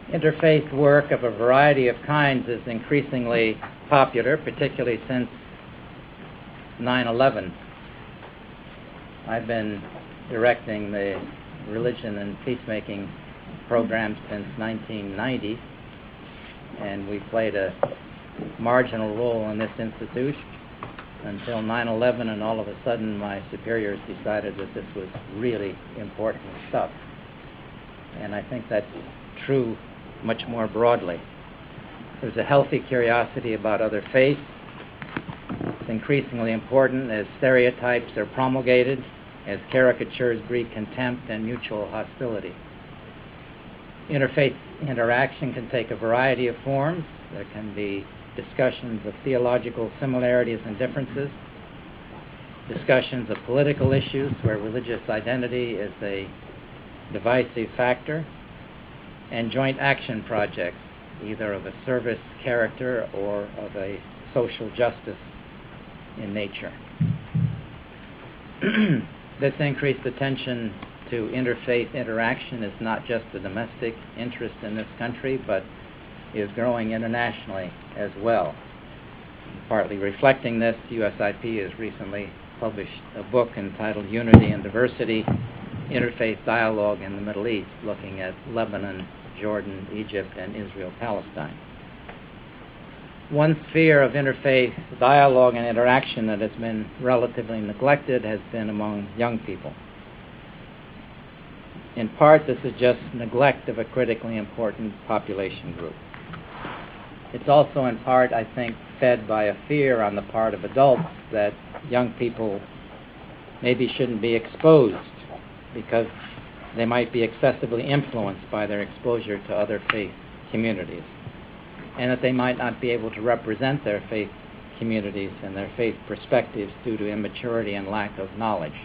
Interfaith work of a variety of kinds is increasingly popular, particularly since 9/11. I've been directing the religion and peacemaking program since 1990, and we played a marginal role in this institute until 9/11, and all of a sudden my superiors decided that this was really important stuff. And I think that's true much more broadly. There's a healthy curiosity about other faiths. It's increasingly important as stereotypes are promulgated, as caricatures breed contempt and mutual hostility. Interfaith interaction can take a variety of forms. There can be discussions of theological similarities and differences, discussions of political issues where religious identity is a divisive factor, and joint action projects, either of a service character or of a social justice in nature. This increased attention to interfaith interaction is not just a domestic interest in this country, but is growing internationally as well. Partly reflecting this, USIP has recently published a book entitled Unity and Diversity, Interfaith Dialogue in the Middle East, looking at Lebanon, Jordan, Egypt, and Israel-Palestine. One sphere of interfaith dialogue and interaction that has been relatively neglected has been among young people. In part, this is just neglect of a critically important population group. It's also in part, I think, fed by a fear on the part of adults that young people maybe shouldn't be exposed because they might be excessively influenced by their exposure to other faith communities, and that they might not be able to represent their faith communities and their faith perspectives due to immaturity and lack of knowledge.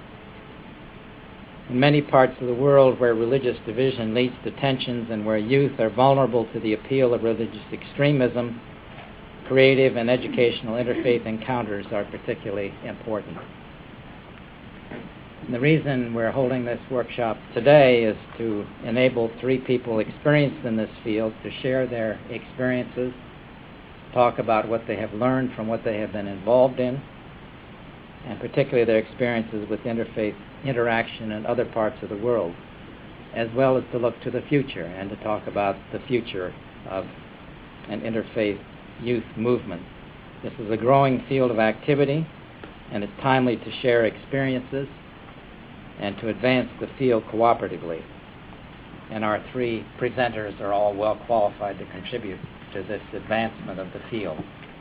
In many parts of the world where religious division leads to tensions and where youth are vulnerable to the appeal of religious extremism, creative and educational interfaith encounters are particularly important. And the reason we're holding this workshop today is to enable three people experienced in this field to share their experiences, talk about what they have learned from what they have been involved in, and particularly their experiences with interfaith interaction in other parts of the world, as well as to look to the future and to talk about the future of an interfaith youth movement. This is a growing field of activity, and it's timely to share experiences and to advance the field cooperatively. And our three presenters are all well qualified to contribute to this advancement of the field.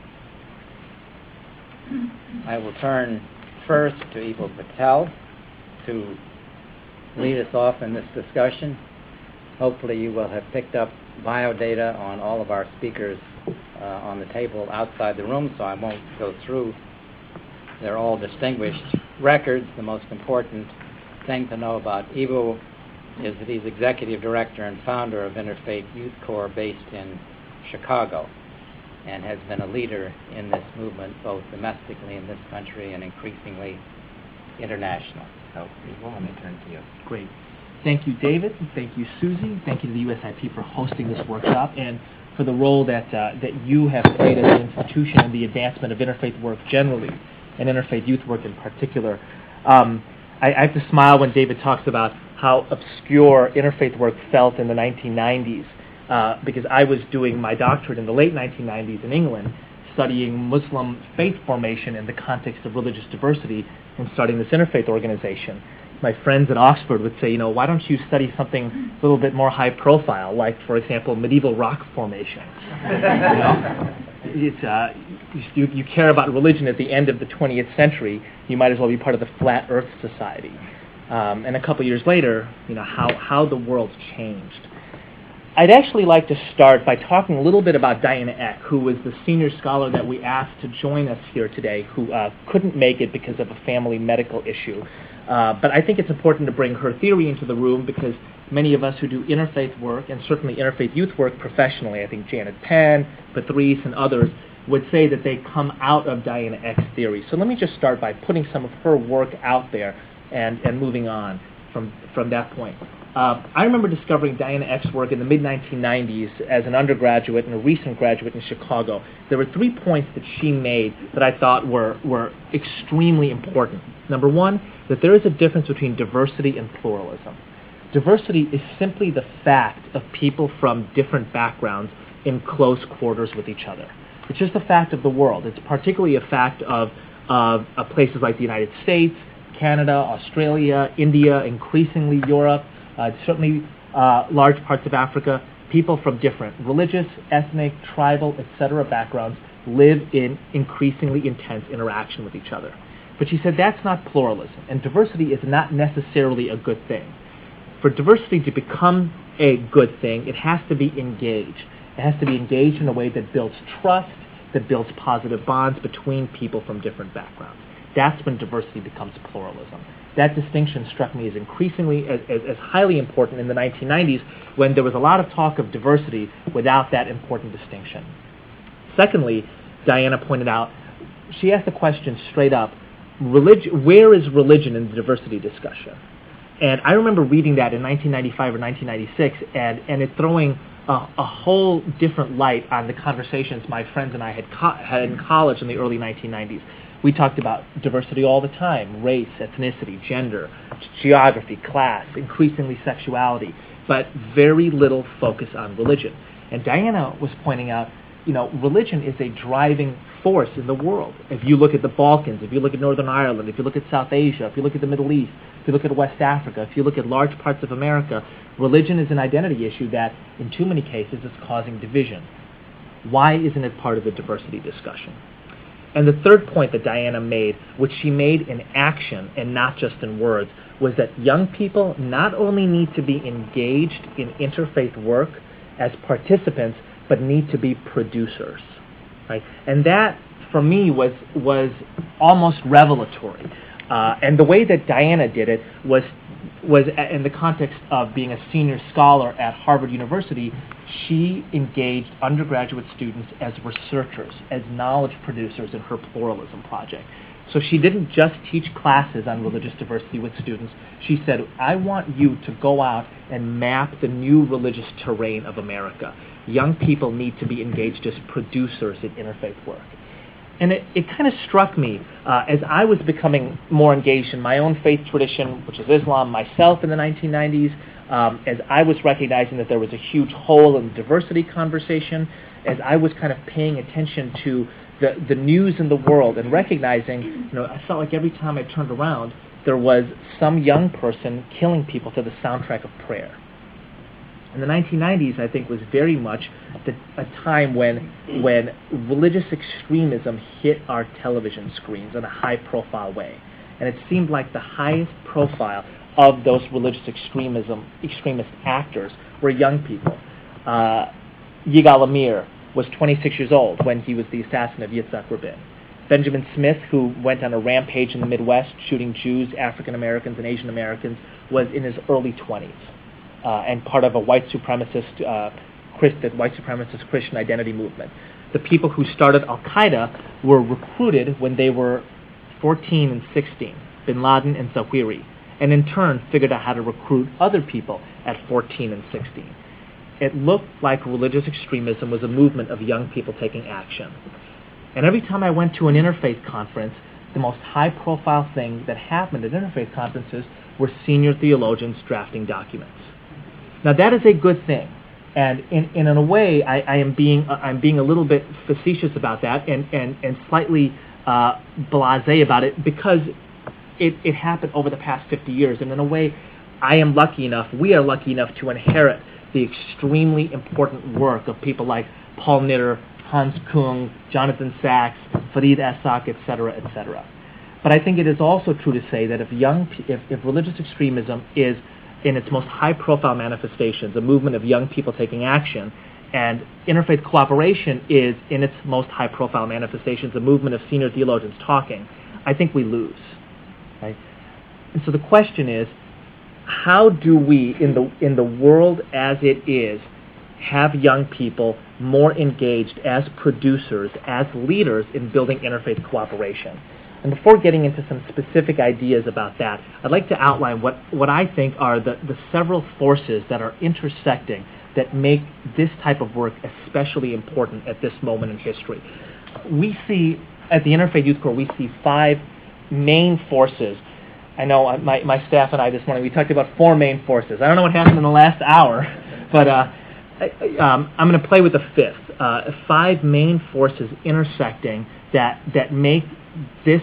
I will turn first to Eboo Patel to lead us off in this discussion. Hopefully you will have picked up biodata on all of our speakers on the table outside the room, so I won't go through. They're all distinguished records. The most important thing to know about Eboo is that he's executive director and founder of Interfaith Youth Corps based in Chicago, and has been a leader in this movement both domestically in this country and increasingly international. So, Eboo, let me turn to you. Great. Thank you, David. Thank you, Susie. Thank you to the USIP for hosting this workshop and for the role that you have played as an institution in the advancement of interfaith work generally and interfaith youth work in particular. I have to smile when David talks about how obscure interfaith work felt in the 1990s, because I was doing my doctorate in the late 1990s in England, studying Muslim faith formation in the context of religious diversity and starting this interfaith organization. My friends at Oxford would say, why don't you study something a little bit more high profile, like, for example, medieval rock formation? You care about religion at the end of the 20th century, you might as well be part of the Flat Earth Society. And a couple years later, how the world's changed. I'd actually like to start by talking a little bit about Diana Eck, who was the senior scholar that we asked to join us here today, who couldn't make it because of a family medical issue. But I think it's important to bring her theory into the room because many of us who do interfaith work, and certainly interfaith youth work professionally, I think Janet Penn, Patrice, and others, would say that they come out of Diana Eck's theory. So let me just start by putting some of her work out there and moving on. from that point. I remember discovering Diana Eck's work in the mid-1990s as an undergraduate and a recent graduate in Chicago. There were 3 points that she made that I thought were extremely important. Number one, that there is a difference between diversity and pluralism. Diversity is simply the fact of people from different backgrounds in close quarters with each other. It's just a fact of the world. It's particularly a fact of places like the United States, Canada, Australia, India, increasingly Europe, certainly large parts of Africa. People from different religious, ethnic, tribal, etc. backgrounds live in increasingly intense interaction with each other. But she said that's not pluralism, and diversity is not necessarily a good thing. For diversity to become a good thing, it has to be engaged. It has to be engaged in a way that builds trust, that builds positive bonds between people from different backgrounds. That's when diversity becomes pluralism. That distinction struck me as increasingly, as highly important in the 1990s, when there was a lot of talk of diversity without that important distinction. Secondly, Diana pointed out, she asked the question straight up, where is religion in the diversity discussion? And I remember reading that in 1995 or 1996, and it throwing a whole different light on the conversations my friends and I had in college in the early 1990s. We talked about diversity all the time: race, ethnicity, gender, geography, class, increasingly sexuality, but very little focus on religion. And Diana was pointing out, religion is a driving force in the world. If you look at the Balkans, if you look at Northern Ireland, if you look at South Asia, if you look at the Middle East, if you look at West Africa, if you look at large parts of America, religion is an identity issue that, in too many cases, is causing division. Why isn't it part of the diversity discussion? And the third point that Diana made, which she made in action and not just in words, was that young people not only need to be engaged in interfaith work as participants, but need to be producers. Right? And that, for me, was almost revelatory. And the way that Diana did it was in the context of being a senior scholar at Harvard University. She engaged undergraduate students as researchers, as knowledge producers in her pluralism project. So she didn't just teach classes on religious diversity with students. She said, I want you to go out and map the new religious terrain of America. Young people need to be engaged as producers in interfaith work. And it kind of struck me as I was becoming more engaged in my own faith tradition, which is Islam, myself in the 1990s, as I was recognizing that there was a huge hole in the diversity conversation, as I was kind of paying attention to the news in the world and recognizing, I felt like every time I turned around, there was some young person killing people to the soundtrack of prayer. And the 1990s, I think, was very much a time when religious extremism hit our television screens in a high-profile way. And it seemed like the highest profile of those religious extremist actors were young people. Yigal Amir was 26 years old when he was the assassin of Yitzhak Rabin. Benjamin Smith, who went on a rampage in the Midwest shooting Jews, African Americans, and Asian Americans, was in his early 20s. And part of a white supremacist Christian identity movement. The people who started Al-Qaeda were recruited when they were 14 and 16, bin Laden and Zawahiri, and in turn figured out how to recruit other people at 14 and 16. It looked like religious extremism was a movement of young people taking action. And every time I went to an interfaith conference, the most high-profile thing that happened at interfaith conferences were senior theologians drafting documents. Now that is a good thing, and in a way, I'm being a little bit facetious about that and slightly blasé about it because it happened over the past 50 years, and in a way, we are lucky enough to inherit the extremely important work of people like Paul Knitter, Hans Kung, Jonathan Sachs, Fareed Essach, etc., etc. But I think it is also true to say that if religious extremism is in its most high-profile manifestations, a movement of young people taking action, and interfaith cooperation is, in its most high-profile manifestations, a movement of senior theologians talking, I think we lose. Right? And so the question is, how do we, in the world as it is, have young people more engaged as producers, as leaders in building interfaith cooperation? And before getting into some specific ideas about that, I'd like to outline what I think are the several forces that are intersecting that make this type of work especially important at this moment in history. We see, at the Interfaith Youth Corps, we see 5 main forces. I know my staff and I this morning, we talked about 4 main forces. I don't know what happened in the last hour, but I'm going to play with the 5th. 5 main forces intersecting that make this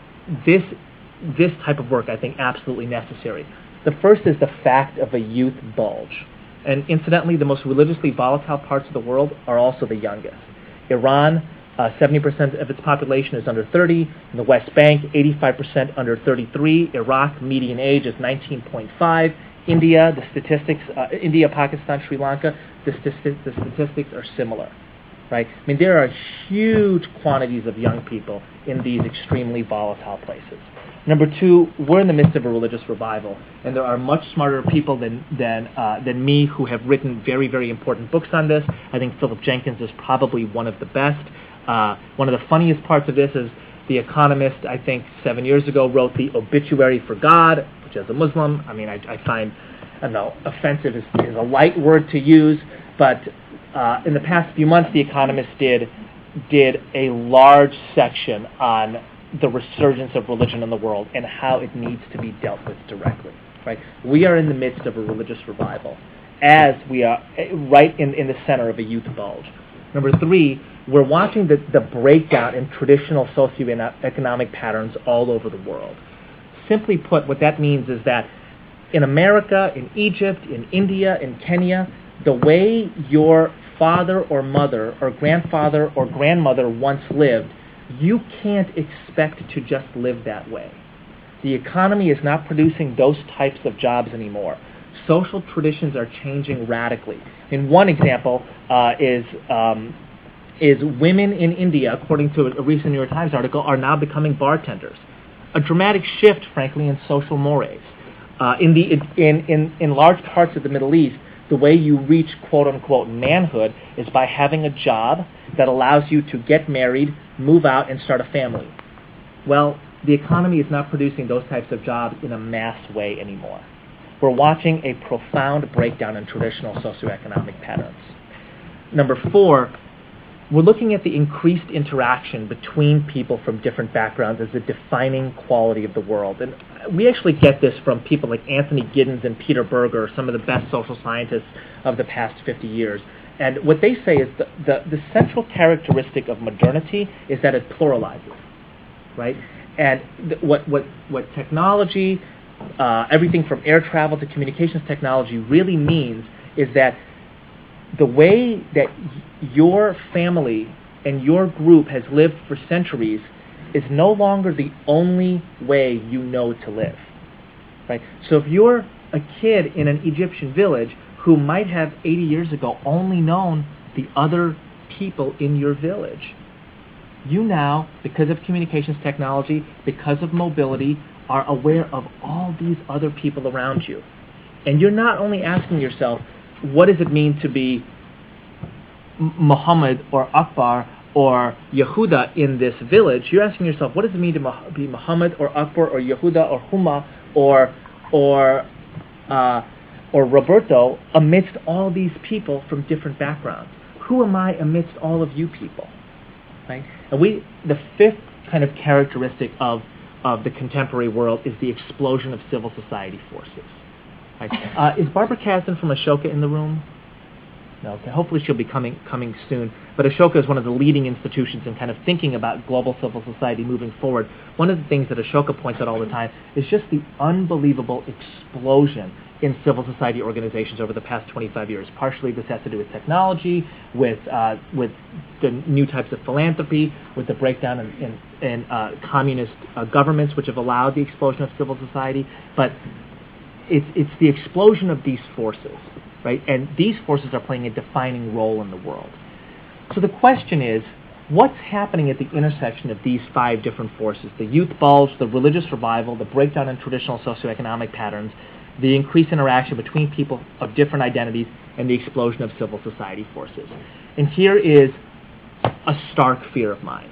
type of work, I think, absolutely necessary. The first is the fact of a youth bulge. And incidentally, the most religiously volatile parts of the world are also the youngest. Iran, 70% of its population is under 30. In the West Bank, 85% under 33. Iraq, median age is 19.5. India, the statistics, India, Pakistan, Sri Lanka, the statistics are similar. Right? I mean, there are huge quantities of young people in these extremely volatile places. Number 2, we're in the midst of a religious revival, and there are much smarter people than me who have written very, very important books on this. I think Philip Jenkins is probably one of the best. One of the funniest parts of this is The Economist, I think 7 years ago, wrote the obituary for God, which as a Muslim, I mean, I find, I don't know, offensive is a light word to use, but in the past few months, The Economist did a large section on the resurgence of religion in the world and how it needs to be dealt with directly. Right? We are in the midst of a religious revival, as we are right in the center of a youth bulge. Number 3, we're watching the breakdown in traditional socioeconomic patterns all over the world. Simply put, what that means is that in America, in Egypt, in India, in Kenya, the way your father or mother or grandfather or grandmother once lived, you can't expect to just live that way. The economy is not producing those types of jobs anymore. Social traditions are changing radically. And one example is women in India, according to a recent New York Times article, are now becoming bartenders. A dramatic shift, frankly, in social mores. In large parts of the Middle East, the way you reach quote-unquote manhood is by having a job that allows you to get married, move out, and start a family. Well, the economy is not producing those types of jobs in a mass way anymore. We're watching a profound breakdown in traditional socioeconomic patterns. Number 4, we're looking at the increased interaction between people from different backgrounds as a defining quality of the world. And we actually get this from people like Anthony Giddens and Peter Berger, some of the best social scientists of the past 50 years. And what they say is the central characteristic of modernity is that it pluralizes, right? And what technology, everything from air travel to communications technology really means is that the way that your family and your group has lived for centuries is no longer the only way you know to live, right? So if you're a kid in an Egyptian village who might have 80 years ago only known the other people in your village, you now, because of communications technology, because of mobility, are aware of all these other people around you. And you're not only asking yourself, what does it mean to be Muhammad or Akbar or Yehuda in this village? You're asking yourself, what does it mean to be Muhammad or Akbar or Yehuda or Huma or Roberto amidst all these people from different backgrounds? Who am I amidst all of you people? Right? And the 5th kind of characteristic of the contemporary world is the explosion of civil society forces. Right? Is Barbara Kasdan from Ashoka in the room? No, okay. Hopefully she'll be coming soon. But Ashoka is one of the leading institutions in kind of thinking about global civil society moving forward. One of the things that Ashoka points out all the time is just the unbelievable explosion in civil society organizations over the past 25 years. Partially this has to do with technology, with the new types of philanthropy, with the breakdown in communist governments which have allowed the explosion of civil society. But it's the explosion of these forces, right? And these forces are playing a defining role in the world. So the question is, what's happening at the intersection of these 5 different forces? The youth bulge, the religious revival, the breakdown in traditional socioeconomic patterns, the increased interaction between people of different identities, and the explosion of civil society forces. And here is a stark fear of mine.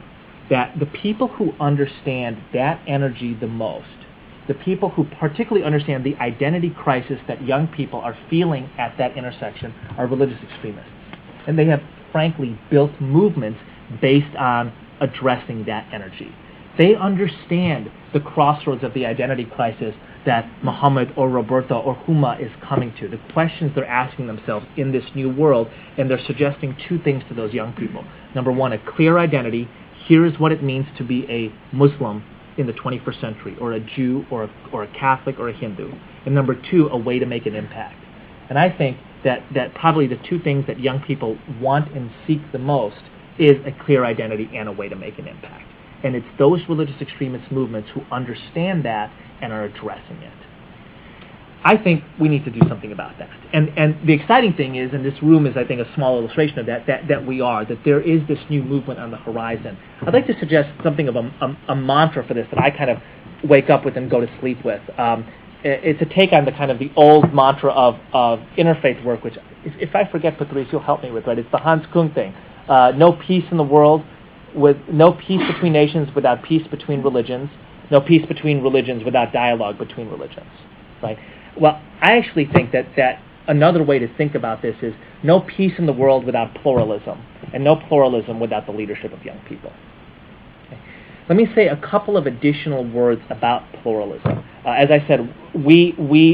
that the people who understand that energy the most, the people who particularly understand the identity crisis that young people are feeling at that intersection, are religious extremists. And they have, frankly, built movements based on addressing that energy. They understand the crossroads of the identity crisis that Muhammad or Roberto or Huma is coming to, the questions they're asking themselves in this new world, and they're suggesting two things to those young people. Number one, a clear identity. Here is what it means to be a Muslim in the 21st century, or a Jew, or a Catholic, or a Hindu. And number two, a way to make an impact. And I think that probably the two things that young people want and seek the most is a clear identity and a way to make an impact. And it's those religious extremist movements who understand that and are addressing it. I think we need to do something about that. And the exciting thing is, and this room is, I think, a small illustration of that there is this new movement on the horizon. I'd like to suggest something of a mantra for this that I kind of wake up with and go to sleep with. It's a take on the kind of the old mantra of interfaith work, which, if I forget, Patrice, you'll help me with, right? It's the Hans Kung thing. No peace in the world, with no peace between nations without peace between religions, no peace between religions without dialogue between religions, right? Well, I actually think that another way to think about this is no peace in the world without pluralism, and no pluralism without the leadership of young people. Okay. Let me say a couple of additional words about pluralism. As I said, we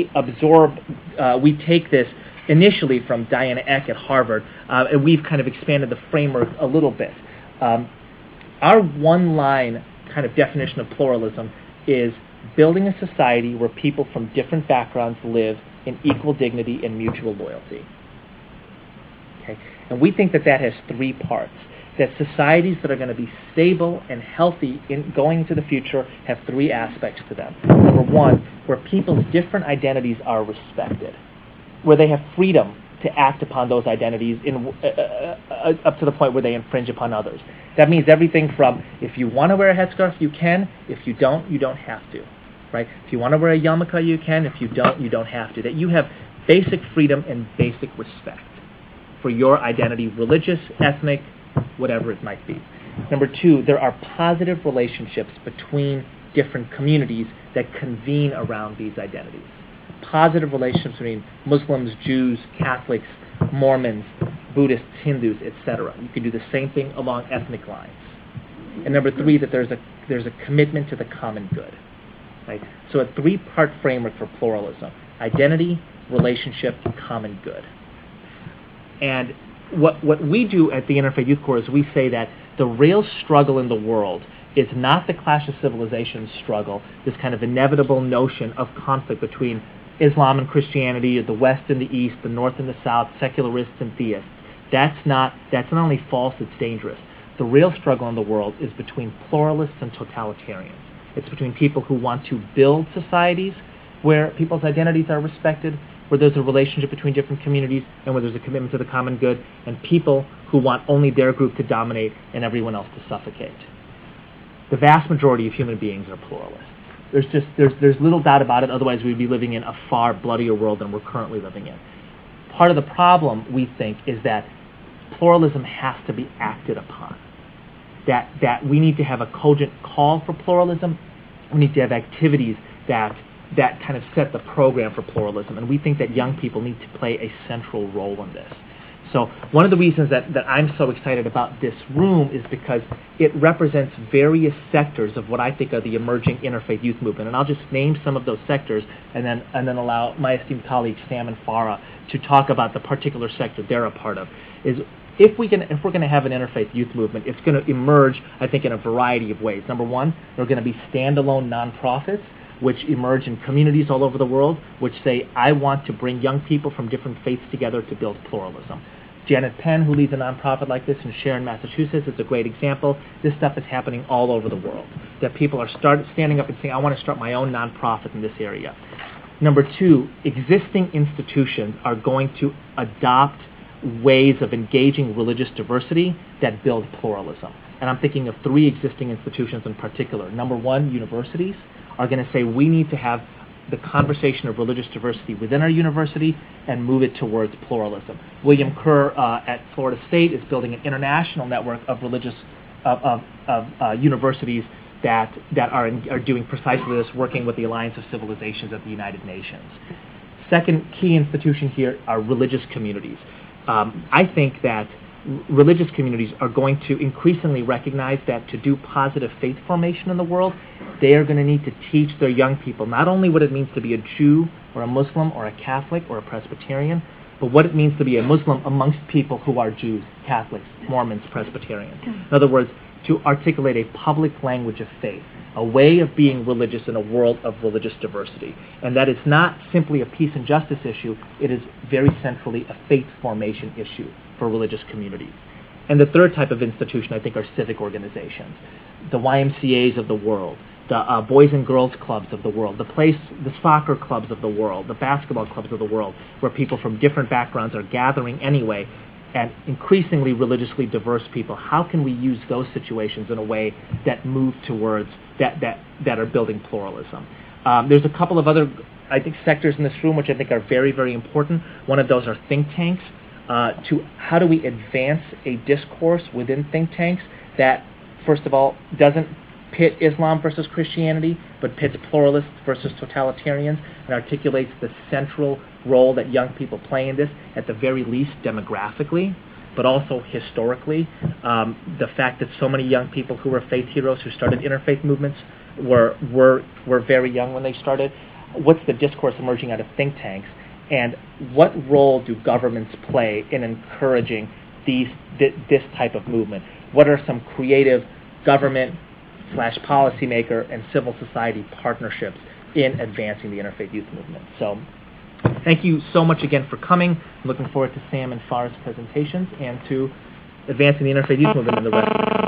take this initially from Diana Eck at Harvard, and we've kind of expanded the framework a little bit. Our one-line kind of definition of pluralism is building a society where people from different backgrounds live in equal dignity and mutual loyalty. Okay? And we think that has three parts. That societies that are going to be stable and healthy in going into the future have three aspects to them. Number one, where people's different identities are respected, where they have freedom to act upon those identities up to the point where they infringe upon others. That means everything from, if you want to wear a headscarf, you can. If you don't have to. Right? If you want to wear a yarmulke, you can. If you don't have to. That you have basic freedom and basic respect for your identity, religious, ethnic, whatever it might be. Number two, there are positive relationships between different communities that convene around these identities. Positive relationships between Muslims, Jews, Catholics, Mormons, Buddhists, Hindus, etc. You can do the same thing along ethnic lines. And number three, that there's a commitment to the common good. Right? So a three-part framework for pluralism: identity, relationship, common good. And what we do at the Interfaith Youth Corps is we say that the real struggle in the world is not the Clash of Civilizations struggle, this kind of inevitable notion of conflict between Islam and Christianity, or the West and the East, the North and the South, secularists and theists. That's not only false, it's dangerous. The real struggle in the world is between pluralists and totalitarians. It's between people who want to build societies where people's identities are respected, where there's a relationship between different communities, and where there's a commitment to the common good, and people who want only their group to dominate and everyone else to suffocate. The vast majority of human beings are pluralists. There's little doubt about it, otherwise we'd be living in a far bloodier world than we're currently living in. Part of the problem, we think, is that pluralism has to be acted upon. That we need to have a cogent call for pluralism. We need to have activities that kind of set the program for pluralism. And we think that young people need to play a central role in this. So one of the reasons that I'm so excited about this room is because it represents various sectors of what I think are the emerging interfaith youth movement. And I'll just name some of those sectors and then allow my esteemed colleagues Sam and Farah to talk about the particular sector they're a part of. If we're going to have an interfaith youth movement, it's going to emerge, I think, in a variety of ways. Number one, there are going to be standalone nonprofits which emerge in communities all over the world, which say, I want to bring young people from different faiths together to build pluralism. Janet Penn, who leads a nonprofit like this in Sharon, Massachusetts, is a great example. This stuff is happening all over the world, that people are standing up and saying, I want to start my own nonprofit in this area. Number two, existing institutions are going to adopt ways of engaging religious diversity that build pluralism. And I'm thinking of three existing institutions in particular. Number one, universities are going to say we need to have the conversation of religious diversity within our university and move it towards pluralism. William Kerr at Florida State is building an international network of religious universities that are doing precisely this, working with the Alliance of Civilizations at the United Nations. Second key institution here are religious communities. I think that religious communities are going to increasingly recognize that to do positive faith formation in the world, they are going to need to teach their young people not only what it means to be a Jew or a Muslim or a Catholic or a Presbyterian, but what it means to be a Muslim amongst people who are Jews, Catholics, Mormons, Presbyterians. In other words, to articulate a public language of faith, a way of being religious in a world of religious diversity. And that is not simply a peace and justice issue, it is very centrally a faith formation issue for religious communities. And the third type of institution, I think, are civic organizations. The YMCAs of the world, the Boys and Girls Clubs of the world, the soccer clubs of the world, the basketball clubs of the world, where people from different backgrounds are gathering anyway, and increasingly religiously diverse people. How can we use those situations in a way that move towards, that are building pluralism? There's a couple of other, I think, sectors in this room which I think are very, very important. One of those are think tanks. To how do we advance a discourse within think tanks that, first of all, doesn't pit Islam versus Christianity, but pits pluralists versus totalitarians, and articulates the central role that young people play in this, at the very least demographically, but also historically. The fact that so many young people who were faith heroes who started interfaith movements were very young when they started. What's the discourse emerging out of think tanks? And what role do governments play in encouraging this type of movement? What are some creative government/policymaker and civil society partnerships in advancing the interfaith youth movement? So thank you so much again for coming. I'm looking forward to Sam and Far's presentations and to advancing the interfaith youth movement in the rest of the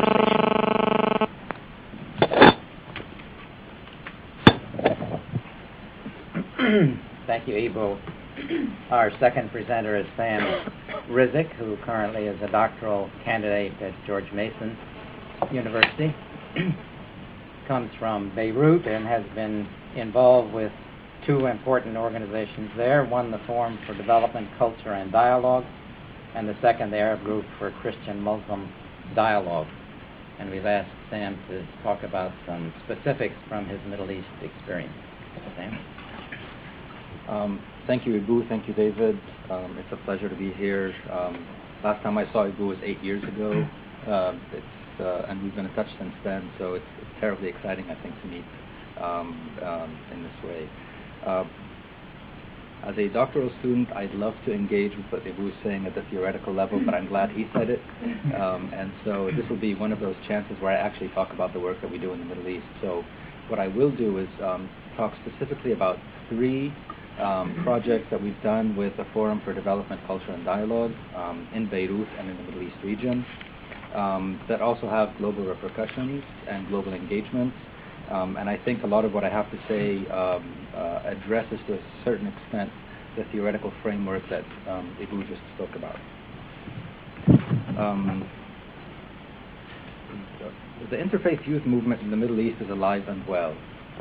conversation. Thank you, Ibu. Our second presenter is Sam Rizk, who currently is a doctoral candidate at George Mason University. Comes from Beirut and has been involved with two important organizations there. One, the Forum for Development, Culture, and Dialogue, and the second, the Arab Group for Christian-Muslim Dialogue. And we've asked Sam to talk about some specifics from his Middle East experience. Sam? Thank you, Ibu. Thank you, David. It's a pleasure to be here. Last time I saw Ibu was 8 years ago. And we've been in touch since then, so it's terribly exciting, I think, to meet in this way. As a doctoral student, I'd love to engage with what Ibu was saying at the theoretical level, but I'm glad he said it. And so this will be one of those chances where I actually talk about the work that we do in the Middle East. So what I will do is talk specifically about three projects that we've done with the Forum for Development, Culture, and Dialogue in Beirut and in the Middle East region. That also have global repercussions and global engagements. And I think a lot of what I have to say addresses to a certain extent the theoretical framework that Ibu just spoke about. The interfaith youth movement in the Middle East is alive and well.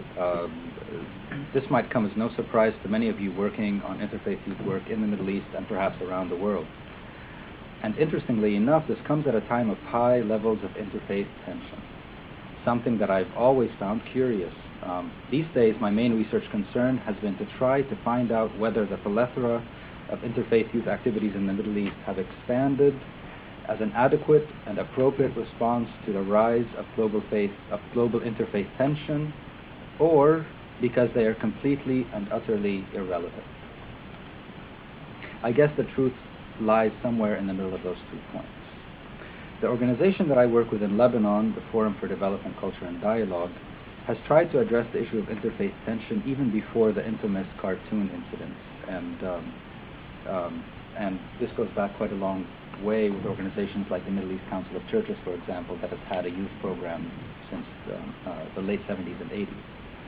This might come as no surprise to many of you working on interfaith youth work in the Middle East and perhaps around the world. And interestingly enough, this comes at a time of high levels of interfaith tension, something that I've always found curious. These days, my main research concern has been to try to find out whether the plethora of interfaith youth activities in the Middle East have expanded as an adequate and appropriate response to the rise of global interfaith tension, or because they are completely and utterly irrelevant. I guess the truth lies somewhere in the middle of those 2 points. The organization that I work with in Lebanon, the Forum for Development, Culture, and Dialogue, has tried to address the issue of interfaith tension even before the infamous cartoon incidents. And this goes back quite a long way with organizations like the Middle East Council of Churches, for example, that has had a youth program since the late 70s and 80s.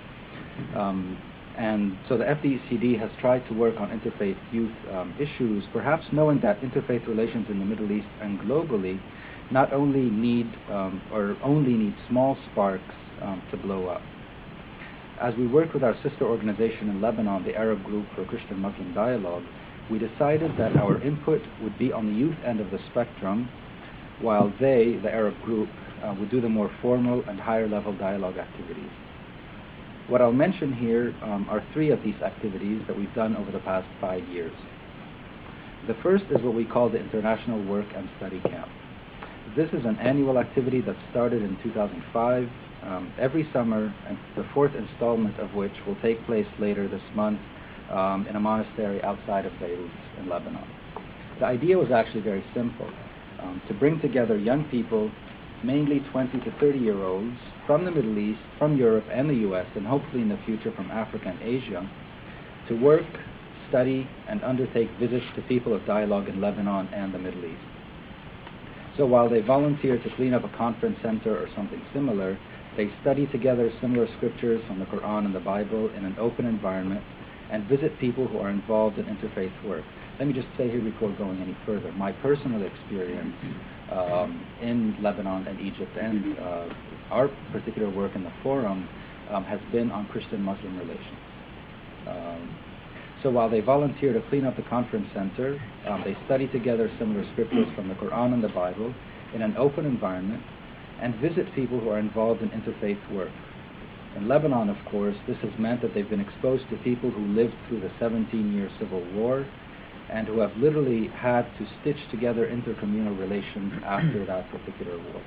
And so the FDCD has tried to work on interfaith youth issues, perhaps knowing that interfaith relations in the Middle East and globally not only need small sparks to blow up. As we worked with our sister organization in Lebanon, the Arab Group for Christian-Muslim Dialogue, we decided that our input would be on the youth end of the spectrum, while they, the Arab Group, we do the more formal and higher level dialogue activities. What I'll mention here are 3 of these activities that we've done over the past 5 years. The first is what we call the International Work and Study Camp. This is an annual activity that started in 2005, every summer, and the 4th installment of which will take place later this month in a monastery outside of Beirut in Lebanon. The idea was actually very simple, to bring together young people, mainly 20 to 30-year-olds from the Middle East, from Europe and the US, and hopefully in the future from Africa and Asia, to work, study, and undertake visits to people of dialogue in Lebanon and the Middle East. So while they volunteer to clean up a conference center or something similar, they study together similar scriptures from the Quran and the Bible in an open environment and visit people who are involved in interfaith work. Let me just say here before going any further, my personal experience in Lebanon and Egypt and our particular work in the forum has been on Christian-Muslim relations. So while they volunteer to clean up the conference center, they study together similar scriptures from the Quran and the Bible in an open environment and visit people who are involved in interfaith work. In Lebanon, of course, this has meant that they've been exposed to people who lived through the 17-year civil war and who have literally had to stitch together intercommunal relations after that particular war.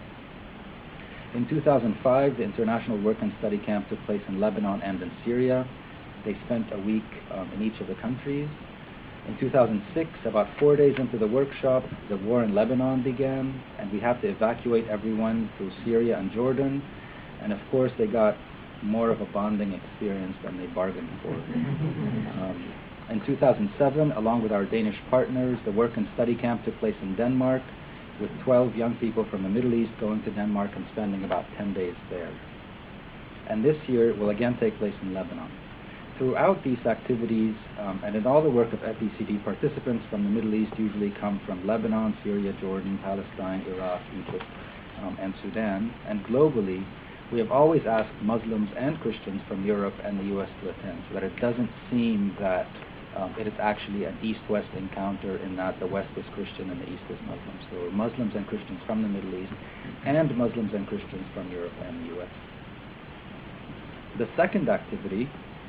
In 2005, the International Work and Study Camp took place in Lebanon and in Syria. They spent a week in each of the countries. In 2006, about 4 days into the workshop, the war in Lebanon began, and we had to evacuate everyone through Syria and Jordan. And of course, they got more of a bonding experience than they bargained for. In 2007, along with our Danish partners, the Work and Study Camp took place in Denmark, with 12 young people from the Middle East going to Denmark and spending about 10 days there. And this year, it will again take place in Lebanon. Throughout these activities, and in all the work of FECD, participants from the Middle East usually come from Lebanon, Syria, Jordan, Palestine, Iraq, Egypt, and Sudan. And globally, we have always asked Muslims and Christians from Europe and the US to attend, so that it doesn't seem that it is actually an East-West encounter in that the West is Christian and the East is Muslim. So Muslims and Christians from the Middle East and Muslims and Christians from Europe and the US. The second activity,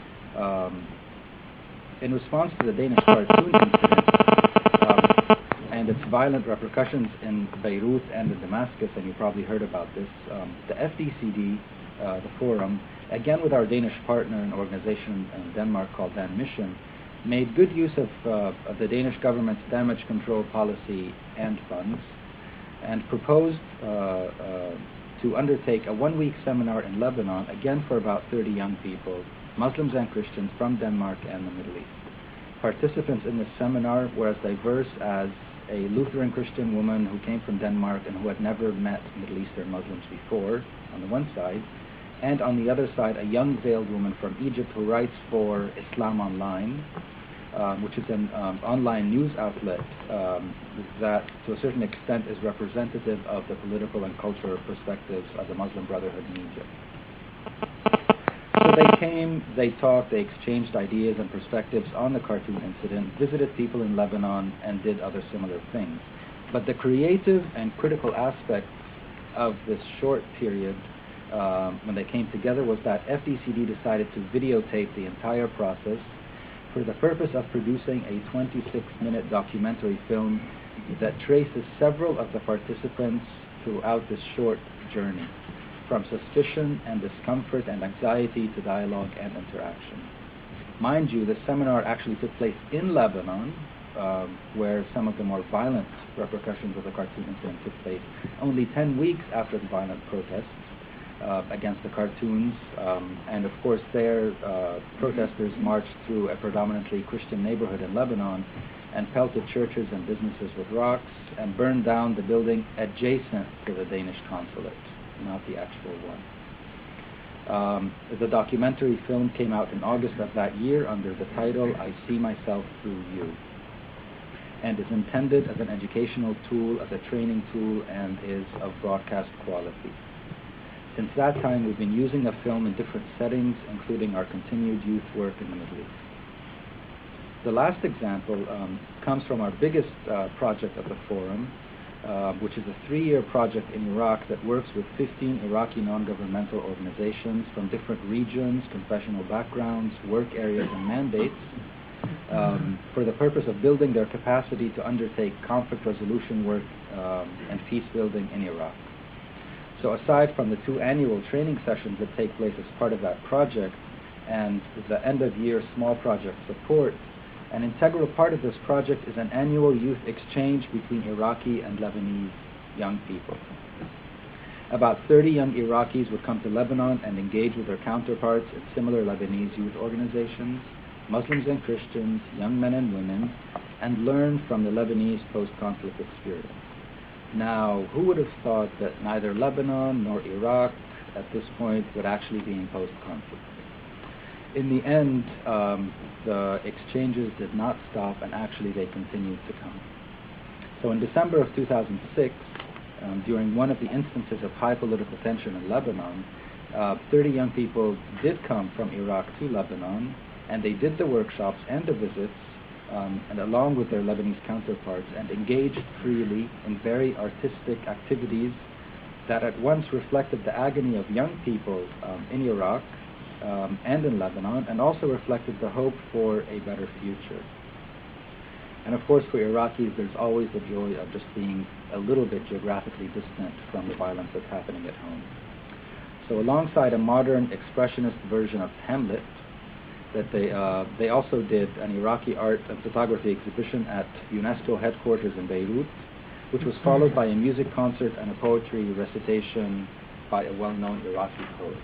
in response to the Danish cartoon incident and its violent repercussions in Beirut and in Damascus, and you probably heard about this, the FDCD, the forum, again with our Danish partner, an organization in Denmark called Dan Mission, made good use of the Danish government's damage control policy and funds, and proposed to undertake a 1-week seminar in Lebanon, again for about 30 young people, Muslims and Christians from Denmark and the Middle East. Participants in this seminar were as diverse as a Lutheran Christian woman who came from Denmark and who had never met Middle Eastern Muslims before, on the one side, and on the other side, a young veiled woman from Egypt who writes for Islam Online, which is an online news outlet that, to a certain extent, is representative of the political and cultural perspectives of the Muslim Brotherhood in Egypt. So they came, they talked, they exchanged ideas and perspectives on the cartoon incident, visited people in Lebanon, and did other similar things. But the creative and critical aspect of this short period when they came together was that FDCD decided to videotape the entire process for the purpose of producing a 26-minute documentary film that traces several of the participants throughout this short journey, from suspicion and discomfort and anxiety to dialogue and interaction. Mind you, the seminar actually took place in Lebanon, where some of the more violent repercussions of the cartoon incident took place, only 10 weeks after the violent protests against the cartoons. And of course there, protesters marched through a predominantly Christian neighborhood in Lebanon and pelted churches and businesses with rocks and burned down the building adjacent to the Danish consulate, not the actual one. The documentary film came out in August of that year under the title, I See Myself Through You, and is intended as an educational tool, as a training tool, and is of broadcast quality. Since that time, we've been using the film in different settings, including our continued youth work in the Middle East. The last example comes from our biggest project of the forum, which is a 3-year project in Iraq that works with 15 Iraqi non-governmental organizations from different regions, confessional backgrounds, work areas, and mandates, for the purpose of building their capacity to undertake conflict resolution work and peace building in Iraq. So aside from the 2 annual training sessions that take place as part of that project and the end-of-year small project support, an integral part of this project is an annual youth exchange between Iraqi and Lebanese young people. About 30 young Iraqis would come to Lebanon and engage with their counterparts in similar Lebanese youth organizations, Muslims and Christians, young men and women, and learn from the Lebanese post-conflict experience. Now, who would have thought that neither Lebanon nor Iraq at this point would actually be in post-conflict? In the end, the exchanges did not stop, and actually they continued to come. So in December of 2006, during one of the instances of high political tension in Lebanon, 30 young people did come from Iraq to Lebanon, and they did the workshops and the visits, and along with their Lebanese counterparts, and engaged freely in very artistic activities that at once reflected the agony of young people in Iraq and in Lebanon, and also reflected the hope for a better future. And of course, for Iraqis, there's always the joy of just being a little bit geographically distant from the violence that's happening at home. So alongside a modern expressionist version of Hamlet, that they also did an Iraqi art and photography exhibition at UNESCO headquarters in Beirut, which was followed by a music concert and a poetry recitation by a well-known Iraqi poet.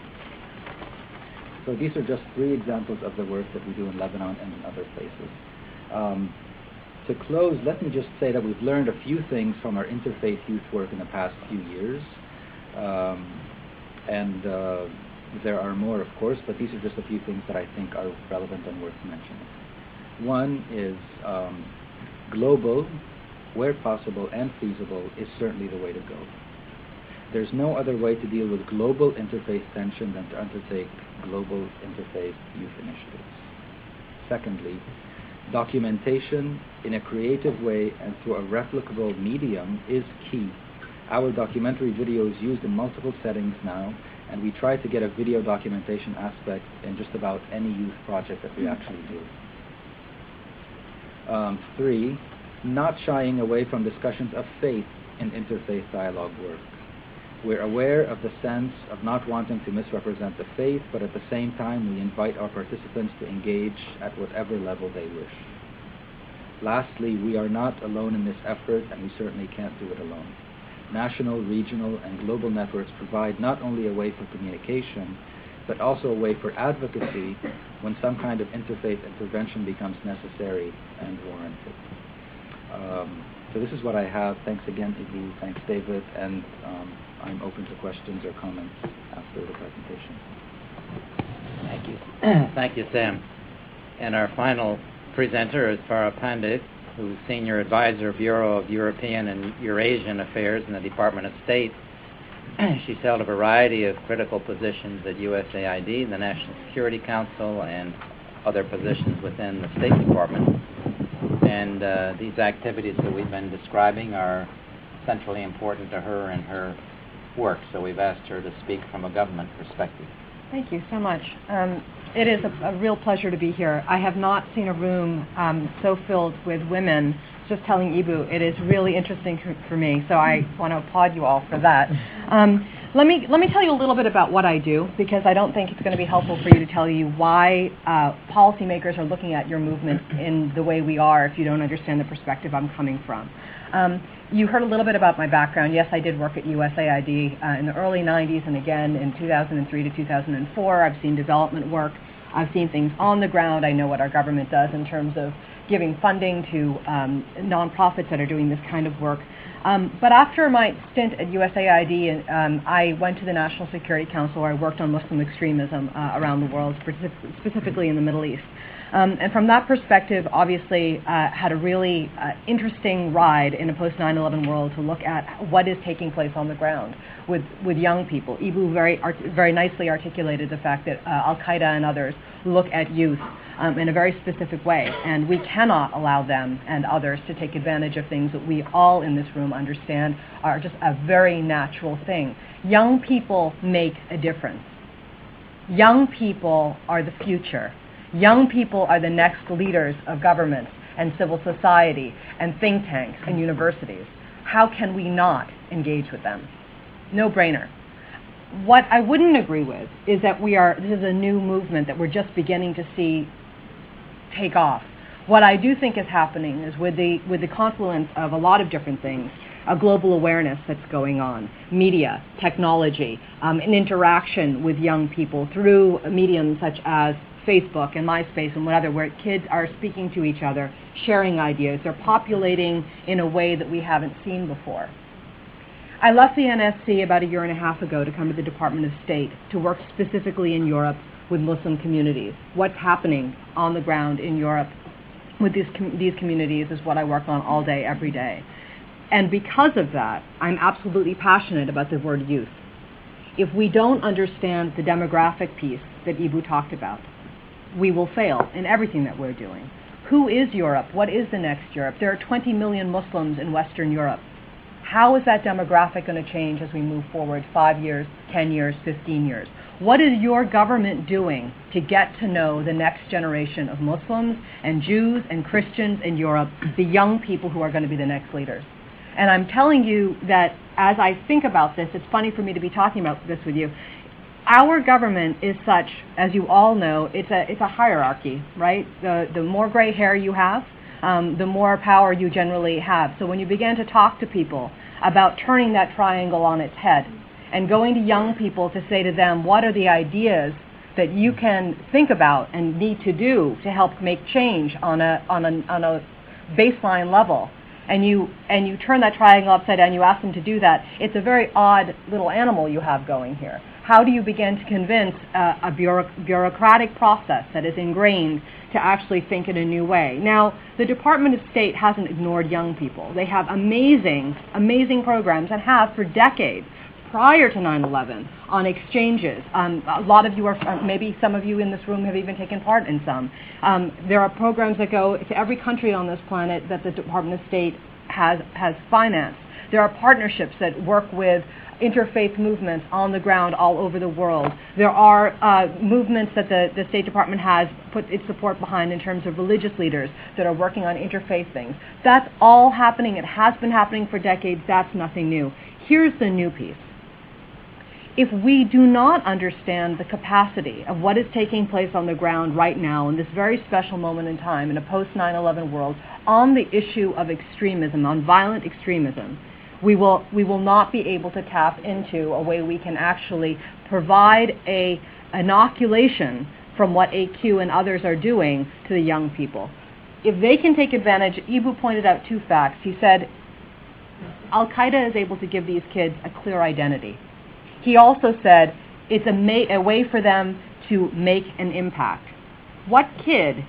So these are just 3 examples of the work that we do in Lebanon and in other places. To close, let me just say that we've learned a few things from our interfaith youth work in the past few years. There are more, of course, but these are just a few things that I think are relevant and worth mentioning. One is global, where possible and feasible, is certainly the way to go. There's no other way to deal with global interfaith tension than to undertake global interfaith youth initiatives. Secondly, documentation in a creative way and through a replicable medium is key. Our documentary video is used in multiple settings now, and we try to get a video documentation aspect in just about any youth project that we actually do. 3, not shying away from discussions of faith in interfaith dialogue work. We're aware of the sense of not wanting to misrepresent the faith, but at the same time we invite our participants to engage at whatever level they wish. Lastly, we are not alone in this effort, and we certainly can't do it alone. National, regional, and global networks provide not only a way for communication, but also a way for advocacy when some kind of interfaith intervention becomes necessary and warranted. So this is what I have. Thanks again, Ibu. Thanks, David. And I'm open to questions or comments after the presentation. Thank you. Thank you, Sam. And our final presenter is Farah Pandit, who's Senior Advisor, Bureau of European and Eurasian Affairs in the Department of State. She's held a variety of critical positions at USAID, the National Security Council, and other positions within the State Department. And these activities that we've been describing are centrally important to her and her work, so we've asked her to speak from a government perspective. Thank you so much. It is a real pleasure to be here. I have not seen a room so filled with women. Just telling Ibu, it is really interesting for me, so I want to applaud you all for that. Let me tell you a little bit about what I do, because I don't think it's going to be helpful for you to tell you why policymakers are looking at your movement in the way we are if you don't understand the perspective I'm coming from. You heard a little bit about my background. Yes, I did work at USAID in the early 90s, and again in 2003 to 2004. I've seen development work. I've seen things on the ground. I know what our government does in terms of giving funding to nonprofits that are doing this kind of work. But after my stint at USAID, I went to the National Security Council, where I worked on Muslim extremism around the world, specifically in the Middle East. And from that perspective, obviously, had a really interesting ride in a post 9/11 world to look at what is taking place on the ground with young people. Ibu very nicely articulated the fact that Al-Qaeda and others look at youth in a very specific way, and we cannot allow them and others to take advantage of things that we all in this room understand are just a very natural thing. Young people make a difference. Young people are the future. Young people are the next leaders of governments and civil society and think tanks and universities. How can we not engage with them? No brainer. What I wouldn't agree with is that this is a new movement that we're just beginning to see take off. What I do think is happening is with the confluence of a lot of different things, a global awareness that's going on, media, technology, an interaction with young people through mediums such as Facebook and MySpace and whatever, where kids are speaking to each other, sharing ideas. They're populating in a way that we haven't seen before. I left the NSC about a year and a half ago to come to the Department of State to work specifically in Europe with Muslim communities. What's happening on the ground in Europe with these communities is what I work on all day, every day. And because of that, I'm absolutely passionate about the word youth. If we don't understand the demographic piece that Ibu talked about, we will fail in everything that we're doing. Who is Europe? What is the next Europe? There are 20 million Muslims in Western Europe. How is that demographic going to change as we move forward 5 years, 10 years, 15 years? What is your government doing to get to know the next generation of Muslims and Jews and Christians in Europe, the young people who are going to be the next leaders? And I'm telling you that as I think about this, it's funny for me to be talking about this with you. Our government is such, as you all know, it's a hierarchy, right? The more gray hair you have, the more power you generally have. So when you begin to talk to people about turning that triangle on its head and going to young people to say to them, what are the ideas that you can think about and need to do to help make change on a baseline level, and you turn that triangle upside down, you ask them to do that, it's a very odd little animal you have going here. How do you begin to convince a bureaucratic process that is ingrained to actually think in a new way? Now, the Department of State hasn't ignored young people. They have amazing, amazing programs and have for decades prior to 9/11 on exchanges. A lot of you are, maybe some of you in this room have even taken part in some. There are programs that go to every country on this planet that the Department of State has financed. There are partnerships that work with interfaith movements on the ground all over the world. There are movements that the State Department has put its support behind in terms of religious leaders that are working on interfaith things. That's all happening. It has been happening for decades. That's nothing new. Here's the new piece. If we do not understand the capacity of what is taking place on the ground right now in this very special moment in time in a post-9/11 world on the issue of extremism, on violent extremism, we will not be able to tap into a way we can actually provide a inoculation from what AQ and others are doing to the young people. If they can take advantage, Ibu pointed out two facts. He said, Al-Qaeda is able to give these kids a clear identity. He also said it's a way for them to make an impact. What kid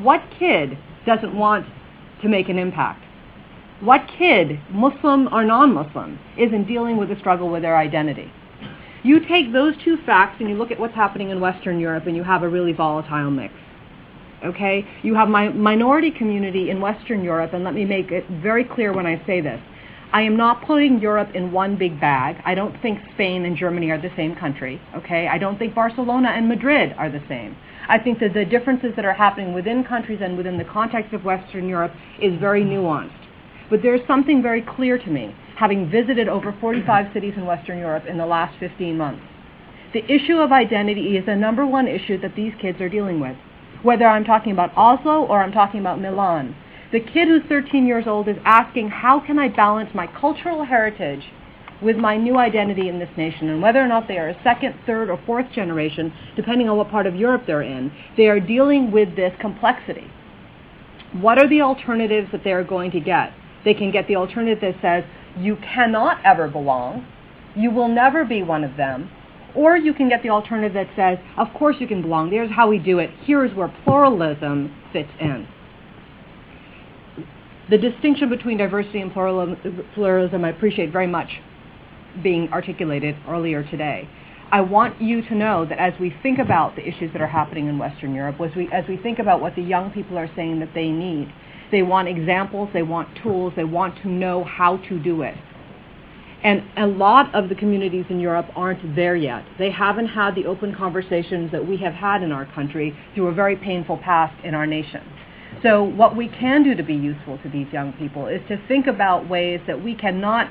doesn't want to make an impact? What kid, Muslim or non-Muslim, isn't dealing with a struggle with their identity? You take those two facts and you look at what's happening in Western Europe and you have a really volatile mix. Okay? You have my minority community in Western Europe, and let me make it very clear when I say this. I am not putting Europe in one big bag. I don't think Spain and Germany are the same country, okay? I don't think Barcelona and Madrid are the same. I think that the differences that are happening within countries and within the context of Western Europe is very nuanced. But there's something very clear to me, having visited over 45 cities in Western Europe in the last 15 months. The issue of identity is the number one issue that these kids are dealing with, whether I'm talking about Oslo or I'm talking about Milan. The kid who's 13 years old is asking, how can I balance my cultural heritage with my new identity in this nation? And whether or not they are a second, third, or fourth generation, depending on what part of Europe they're in, they are dealing with this complexity. What are the alternatives that they're going to get? They can get the alternative that says, you cannot ever belong, you will never be one of them, Or you can get the alternative that says, of course you can belong. Here's how we do it. Here's where pluralism fits in. The distinction between diversity and pluralism, I appreciate very much being articulated earlier today. I want you to know that as we think about the issues that are happening in Western Europe, as we think about what the young people are saying that they need, they want examples, they want tools, they want to know how to do it. And a lot of the communities in Europe aren't there yet. They haven't had the open conversations that we have had in our country through a very painful past in our nation. So what we can do to be useful to these young people is to think about ways that we cannot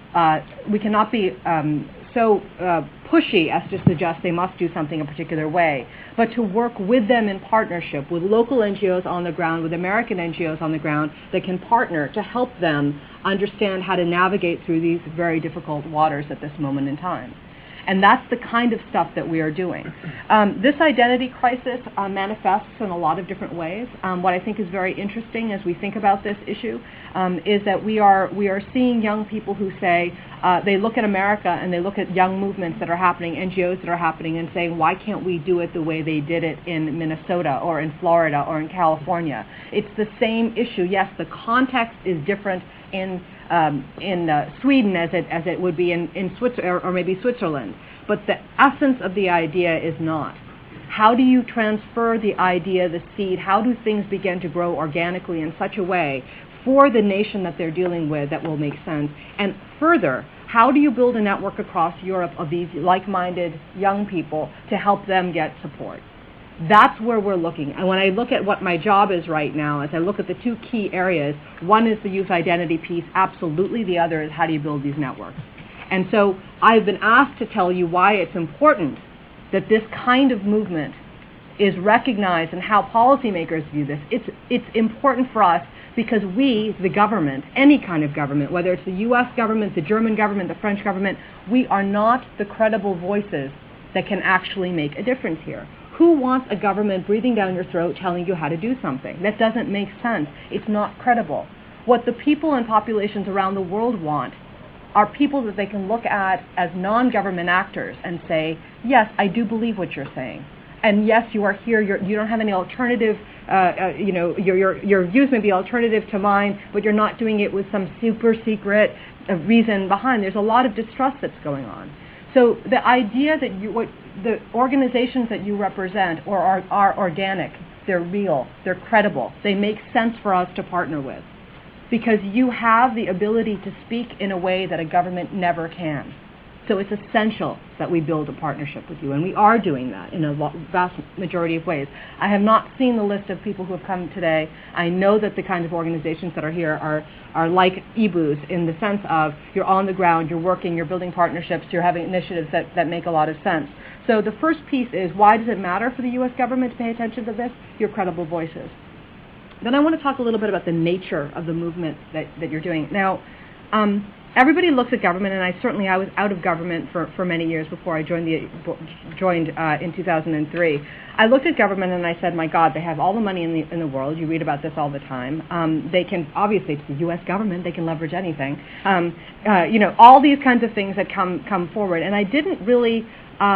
be so pushy as to suggest they must do something a particular way, but to work with them in partnership with local NGOs on the ground, with American NGOs on the ground that can partner to help them understand how to navigate through these very difficult waters at this moment in time. And that's the kind of stuff that we are doing. This identity crisis manifests in a lot of different ways. What I think is very interesting as we think about this issue is that we are seeing young people who say, they look at America and they look at young movements that are happening, NGOs that are happening, and saying, why can't we do it the way they did it in Minnesota or in Florida or in California? It's the same issue. Yes, the context is different in Sweden as it would be in Switzerland or maybe Switzerland, but the essence of the idea is not. How do you transfer the idea, the seed? How do things begin to grow organically in such a way for the nation that they're dealing with that will make sense? And further, how do you build a network across Europe of these like-minded young people to help them get support? That's where we're looking. And when I look at what my job is right now, as I look at the two key areas, one is the youth identity piece, absolutely. The other is how do you build these networks? And so I've been asked to tell you why it's important that this kind of movement is recognized and how policymakers view this. It's important for us because we, the government, any kind of government, whether it's the U.S. government, the German government, the French government, we are not the credible voices that can actually make a difference here. Who wants a government breathing down your throat telling you how to do something? That doesn't make sense. It's not credible. What the people and populations around the world want are people that they can look at as non-government actors and say, yes, I do believe what you're saying. And yes, you are here, you don't have any alternative, your views may be alternative to mine, but you're not doing it with some super secret reason behind. There's a lot of distrust that's going on. So the idea that the organizations that you represent are organic, they're real, they're credible, they make sense for us to partner with because you have the ability to speak in a way that a government never can. So it's essential that we build a partnership with you, and we are doing that in a vast majority of ways. I have not seen the list of people who have come today. I know that the kind of organizations that are here are like IBUs in the sense of you're on the ground, you're working, you're building partnerships, you're having initiatives that make a lot of sense. So the first piece is, why does it matter for the U.S. government to pay attention to this? Your credible voices. Then I want to talk a little bit about the nature of the movement that you're doing. Now, everybody looks at government, and I was out of government for many years before I joined in 2003. I looked at government and I said, my God, they have all the money in the world. You read about this all the time. They can, obviously, it's the U.S. government. They can leverage anything. All these kinds of things that come forward. And I didn't really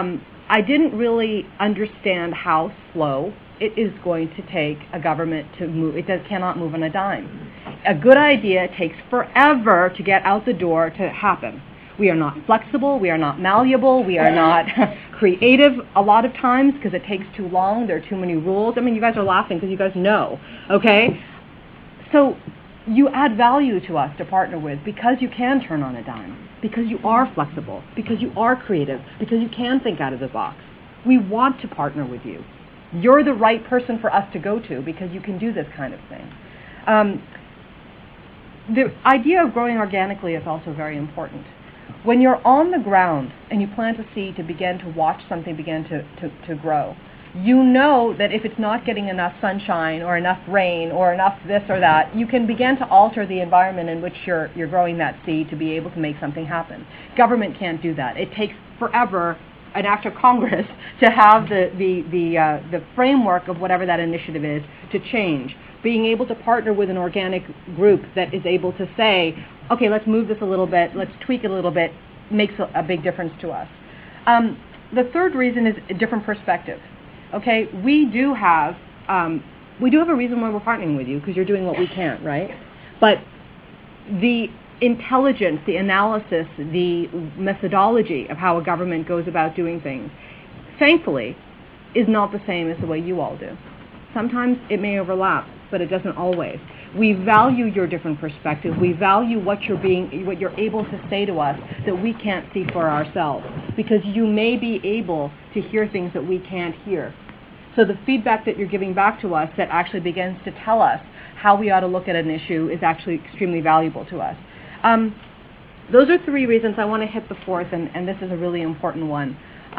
understand how slow it is going to take a government to move. It cannot move on a dime. A good idea takes forever to get out the door to happen. We are not flexible. We are not malleable. We are not creative a lot of times because it takes too long. There are too many rules. I mean, you guys are laughing because you guys know, okay? So you add value to us to partner with because you can turn on a dime, because you are flexible, because you are creative, because you can think out of the box. We want to partner with you. You're the right person for us to go to because you can do this kind of thing. The idea of growing organically is also very important. When you're on the ground and you plant a seed to begin to watch something begin to grow, you know that if it's not getting enough sunshine or enough rain or enough this or that, you can begin to alter the environment in which you're growing that seed to be able to make something happen. Government can't do that. It takes forever, an act of Congress, to have the framework of whatever that initiative is to change. Being able to partner with an organic group that is able to say, okay, let's move this a little bit, let's tweak it a little bit, makes a big difference to us. the third reason is a different perspective. Okay, we do have a reason why we're partnering with you, because you're doing what we can't, right? But the intelligence, the analysis, the methodology of how a government goes about doing things, thankfully, is not the same as the way you all do. Sometimes it may overlap, but it doesn't always. We value your different perspective. We value what you're able to say to us that we can't see for ourselves, because you may be able to hear things that we can't hear. So the feedback that you're giving back to us that actually begins to tell us how we ought to look at an issue is actually extremely valuable to us. Those are three reasons. I want to hit the fourth, and this is a really important one.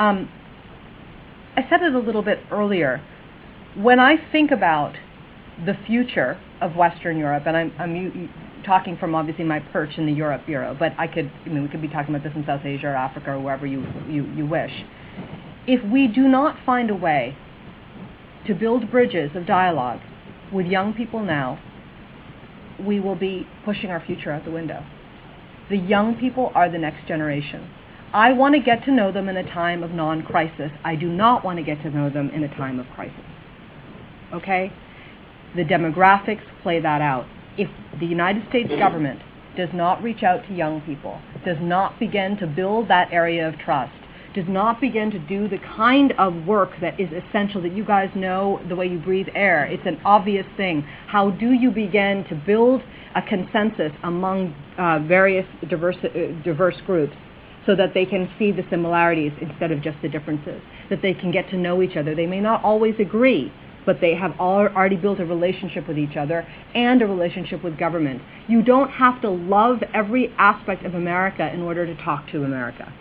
I said it a little bit earlier. When I think about the future of Western Europe, and I'm talking from obviously my perch in the Europe Bureau, but we could be talking about this in South Asia or Africa or wherever you wish. If we do not find a way to build bridges of dialogue with young people now, we will be pushing our future out the window. The young people are the next generation. I want to get to know them in a time of non-crisis. I do not want to get to know them in a time of crisis. Okay? The demographics play that out. If the United States government does not reach out to young people, does not begin to build that area of trust, does not begin to do the kind of work that is essential, that you guys know the way you breathe air, it's an obvious thing. How do you begin to build a consensus among various diverse groups so that they can see the similarities instead of just the differences, that they can get to know each other? They may not always agree, but they have already built a relationship with each other and a relationship with government. You don't have to love every aspect of America in order to talk to America.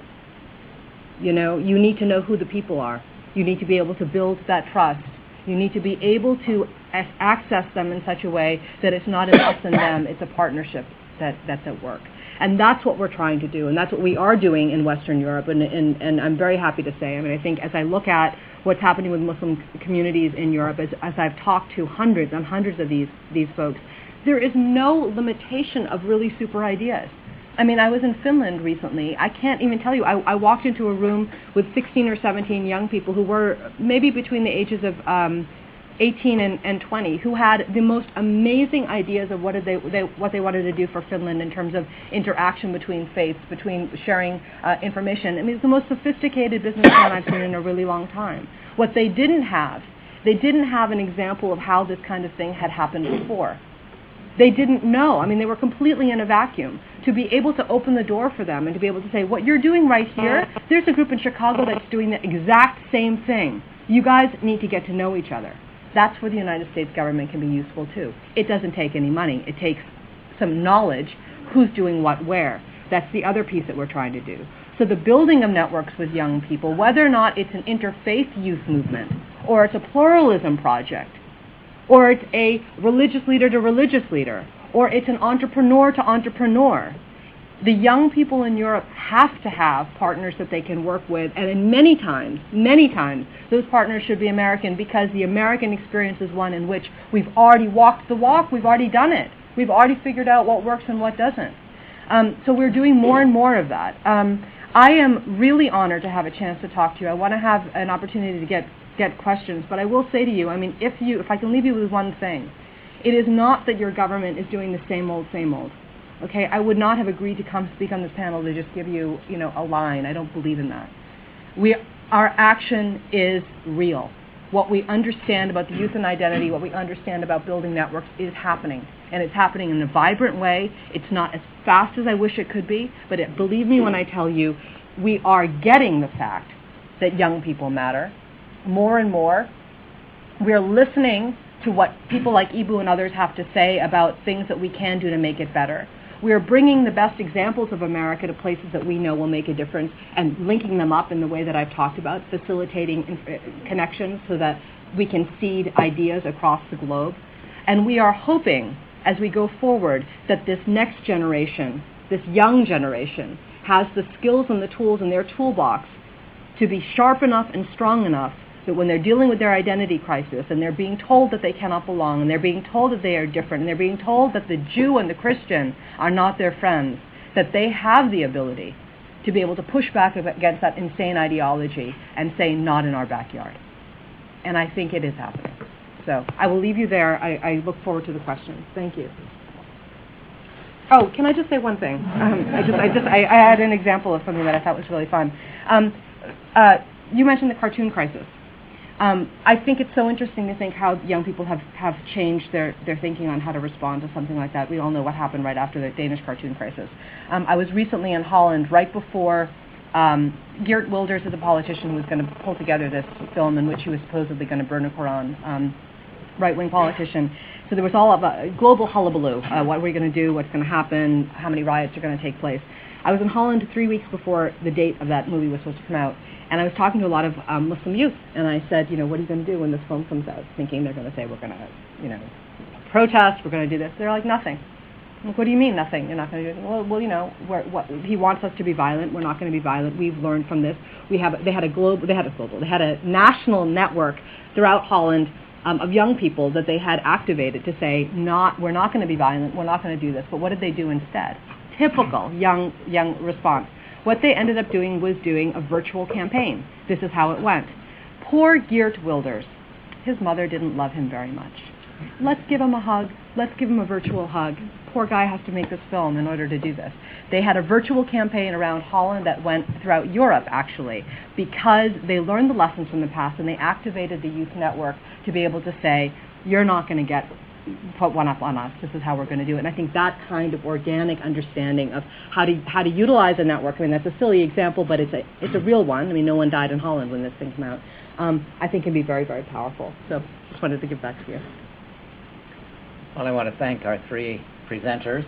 You know, you need to know who the people are. You need to be able to build that trust. You need to be able to access them in such a way that it's not an us and them, it's a partnership that's at work. And that's what we're trying to do, and that's what we are doing in Western Europe, and I'm very happy to say, I think as I look at what's happening with Muslim communities in Europe, as I've talked to hundreds and hundreds of these folks, there is no limitation of really super ideas. I was in Finland recently. I can't even tell you. I walked into a room with 16 or 17 young people who were maybe between the ages of 18 and 20, who had the most amazing ideas of what they wanted to do for Finland in terms of interaction between faiths, between sharing information. It's the most sophisticated business plan I've seen in a really long time. What they didn't have an example of how this kind of thing had happened before. They didn't know. They were completely in a vacuum. To be able to open the door for them and to be able to say, what you're doing right here, there's a group in Chicago that's doing the exact same thing. You guys need to get to know each other. That's where the United States government can be useful too. It doesn't take any money. It takes some knowledge, who's doing what where. That's the other piece that we're trying to do. So the building of networks with young people, whether or not it's an interfaith youth movement, or it's a pluralism project, or it's a religious leader to religious leader, or it's an entrepreneur to entrepreneur. The young people in Europe have to have partners that they can work with, and many times, those partners should be American, because the American experience is one in which we've already walked the walk, we've already done it. We've already figured out what works and what doesn't. So we're doing more and more of that. I am really honored to have a chance to talk to you. I want to have an opportunity to get questions, but I will say to you, if I can leave you with one thing, it is not that your government is doing the same old. Okay, I would not have agreed to come speak on this panel to just give you, a line. I don't believe in that. Our action is real. What we understand about the youth and identity, what we understand about building networks is happening. And it's happening in a vibrant way. It's not as fast as I wish it could be, but believe me when I tell you, we are getting the fact that young people matter more and more. We're listening to what people like Ibu and others have to say about things that we can do to make it better. We are bringing the best examples of America to places that we know will make a difference and linking them up in the way that I've talked about, facilitating connections so that we can seed ideas across the globe. And we are hoping, as we go forward, that this next generation, this young generation, has the skills and the tools in their toolbox to be sharp enough and strong enough that when they're dealing with their identity crisis and they're being told that they cannot belong and they're being told that they are different and they're being told that the Jew and the Christian are not their friends, that they have the ability to be able to push back against that insane ideology and say, not in our backyard. And I think it is happening. So I will leave you there. I look forward to the questions. Thank you. Oh, can I just say one thing? I had an example of something that I thought was really fun. You mentioned the cartoon crisis. I think it's so interesting to think how young people have changed their thinking on how to respond to something like that. We all know what happened right after the Danish cartoon crisis. I was recently in Holland right before Geert Wilders is a politician who was going to pull together this film in which he was supposedly going to burn a Quran, right-wing politician. So there was all of a global hullabaloo. What are we going to do? What's going to happen? How many riots are going to take place? I was in Holland 3 weeks before the date of that movie was supposed to come out, and I was talking to a lot of Muslim youth, and I said, what are you going to do when this film comes out? Thinking they're going to say, we're going to, protest, we're going to do this. They're like, nothing. I'm like, what do you mean, nothing? You're not going to do anything? Well, he wants us to be violent. We're not going to be violent. We've learned from this. They had a national network throughout Holland of young people that they had activated to say, we're not going to be violent. We're not going to do this. But what did they do instead? Typical young response. What they ended up doing was doing a virtual campaign. This is how it went. Poor Geert Wilders. His mother didn't love him very much. Let's give him a hug. Let's give him a virtual hug. Poor guy has to make this film in order to do this. They had a virtual campaign around Holland that went throughout Europe, actually, because they learned the lessons from the past and they activated the youth network to be able to say, you're not going to put one up on us. This is how we're going to do it. And I think that kind of organic understanding of how to utilize a network, that's a silly example, but it's a real one. No one died in Holland when this thing came out. I think can be very, very powerful. So just wanted to give back to you. Well, I want to thank our three presenters.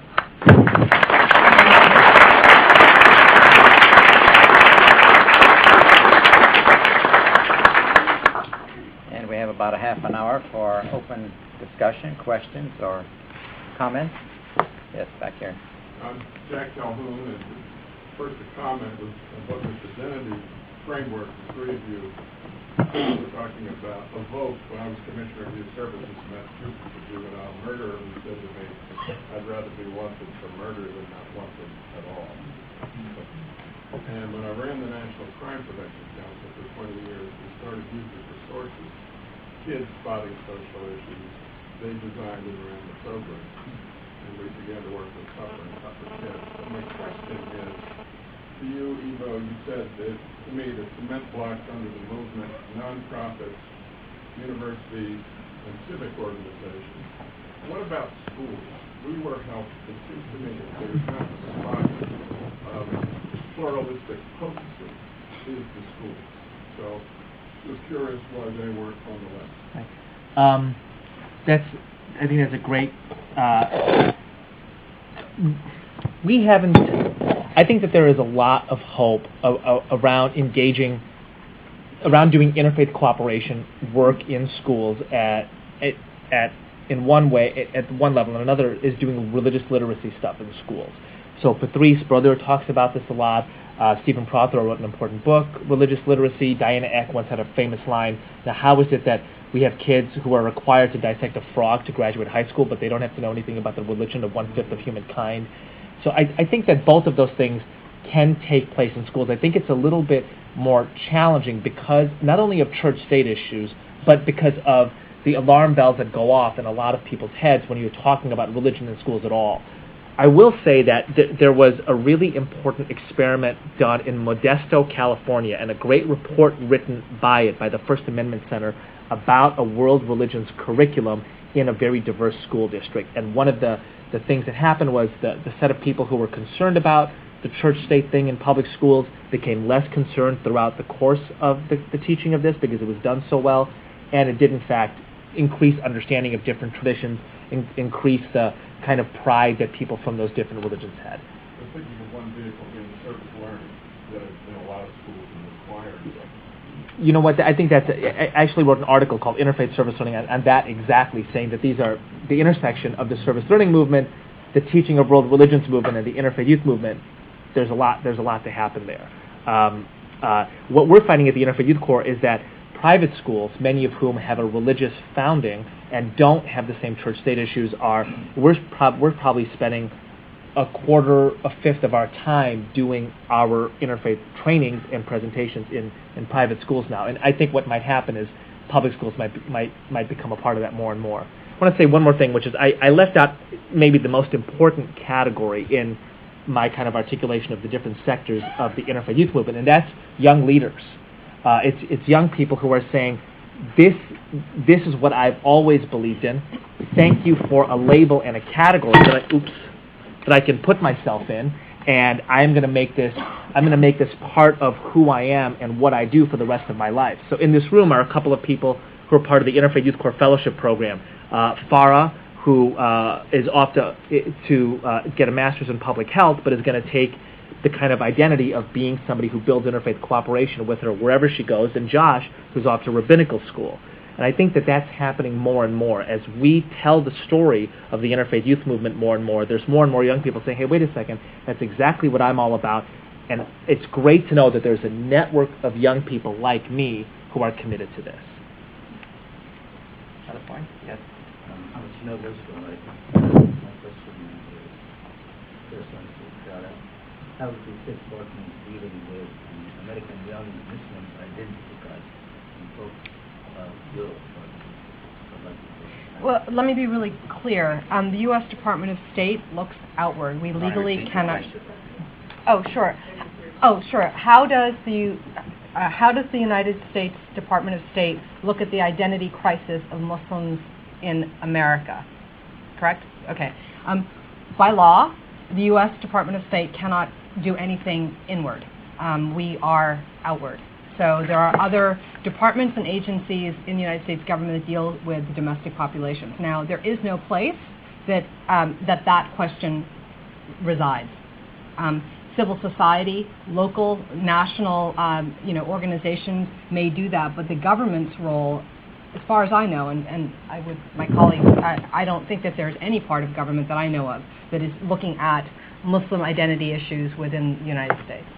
And we have about a half an hour for open discussion, questions, or comments. Yes, back here. I'm Jack Calhoun, and first a comment was what was presented, the framework the three of you were talking about. A vote, when I was Commissioner of Youth Services in Massachusetts for juvenile murder, who said to me, I'd rather be wanted for murder than not wanted at all. And when I ran the National Crime Prevention Council for 20 years, we started using resources, kids spotting social issues. They designed and ran the program, and we began to work with tougher and tougher kids. So my question is, to you, Ivo, you said that, to me, the cement blocks under the movement, nonprofits, universities, and civic organizations. What about schools? We were helped. It seems to me that there's not a spot of pluralistic potency is the schools. So just curious why they weren't on the list. Right. I think that's a great. I think that there is a lot of hope around engaging, around doing interfaith cooperation work in schools in one way, at one level, and another is doing religious literacy stuff in schools. So Patrice Brodeur talks about this a lot. Stephen Prothero wrote an important book, Religious Literacy. Diana Eck once had a famous line, now how is it that we have kids who are required to dissect a frog to graduate high school, but they don't have to know anything about the religion of 1/5 of humankind? So I think that both of those things can take place in schools. I think it's a little bit more challenging because not only of church-state issues, but because of the alarm bells that go off in a lot of people's heads when you're talking about religion in schools at all. I will say that there was a really important experiment done in Modesto, California, and a great report written by the First Amendment Center about a world religions curriculum in a very diverse school district. And one of the things that happened was the set of people who were concerned about the church-state thing in public schools became less concerned throughout the course of the teaching of this because it was done so well, and it did in fact increase understanding of different traditions, increase the kind of pride that people from those different religions had. I was thinking of one vehicle being service learning that in a lot of schools is required. You know what? I think I actually wrote an article called Interfaith Service Learning on that exactly, saying that these are the intersection of the service learning movement, the teaching of world religions movement, and the interfaith youth movement. There's a lot to happen there. What we're finding at the Interfaith Youth Corps is that private schools, many of whom have a religious founding and don't have the same church-state issues, we're probably spending a fifth of our time doing our interfaith trainings and presentations in private schools now. And I think what might happen is public schools might become a part of that more and more. I want to say one more thing, which is I left out maybe the most important category in my kind of articulation of the different sectors of the interfaith youth movement, and that's young leaders. It's young people who are saying, this is what I've always believed in. Thank you for a label and a category that I can put myself in, and I'm going to make this part of who I am and what I do for the rest of my life. So in this room are a couple of people who are part of the Interfaith Youth Corps Fellowship Program. Farah, who is off to get a master's in public health, but is going to take the kind of identity of being somebody who builds interfaith cooperation with her wherever she goes, and Josh, who's off to rabbinical school. And I think that that's happening more and more. As we tell the story of the interfaith youth movement more and more, there's more and more young people saying, hey, wait a second, that's exactly what I'm all about. And it's great to know that there's a network of young people like me who are committed to this. Another point? Yes. How much you know this one, right? My question is, first one to Sarah. How do you fit partners dealing with the American young Muslims' identity crisis and talk about Europe? Well, let me be really clear. The U.S. Department of State looks outward. We legally cannot. Oh, sure. Oh, sure. How does the United States Department of State look at the identity crisis of Muslims in America? Correct? Okay. By law, the U.S. Department of State cannot do anything inward. We are outward. So there are other departments and agencies in the United States government that deal with the domestic populations. Now, there is no place that that question resides. Civil society, local, national, organizations may do that, but the government's role, as far as I know, and my colleagues, I don't think that there's any part of government that I know of that is looking at Muslim identity issues within the United States.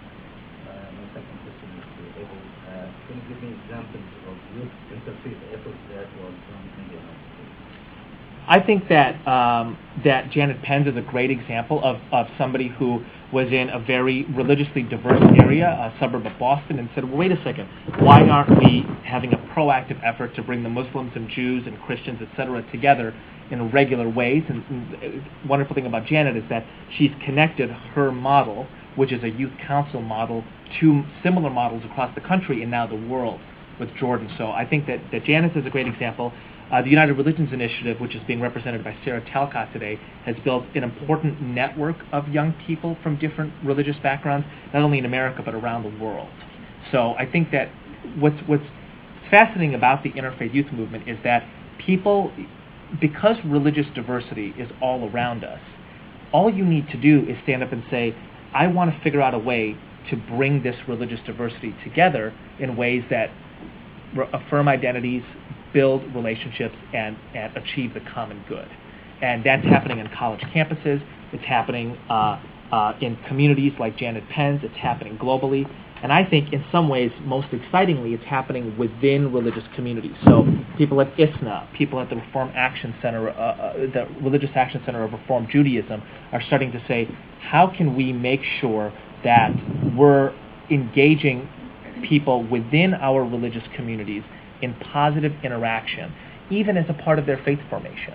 My second question is to Eboo. Can you give me examples of youth interfaith efforts that was done in the United States? I think that Janet Pence is a great example of somebody who was in a very religiously diverse area, a suburb of Boston, and said, well, wait a second, why aren't we having a proactive effort to bring the Muslims and Jews and Christians, etc., together in regular ways? And the wonderful thing about Janet is that she's connected her model, which is a youth council model, to similar models across the country and now the world with Jordan. So I think that Janet is a great example. The United Religions Initiative, which is being represented by Sarah Talcott today, has built an important network of young people from different religious backgrounds, not only in America but around the world. So I think that what's fascinating about the interfaith youth movement is that people, because religious diversity is all around us, all you need to do is stand up and say, I want to figure out a way to bring this religious diversity together in ways that affirm identities, build relationships, and achieve the common good. And that's happening in college campuses. It's happening in communities like Janet Pence. It's happening globally. And I think in some ways, most excitingly, it's happening within religious communities. So people at ISNA, people at the Reform Action Center, the Religious Action Center of Reform Judaism, are starting to say, how can we make sure that we're engaging people within our religious communities in positive interaction, even as a part of their faith formation?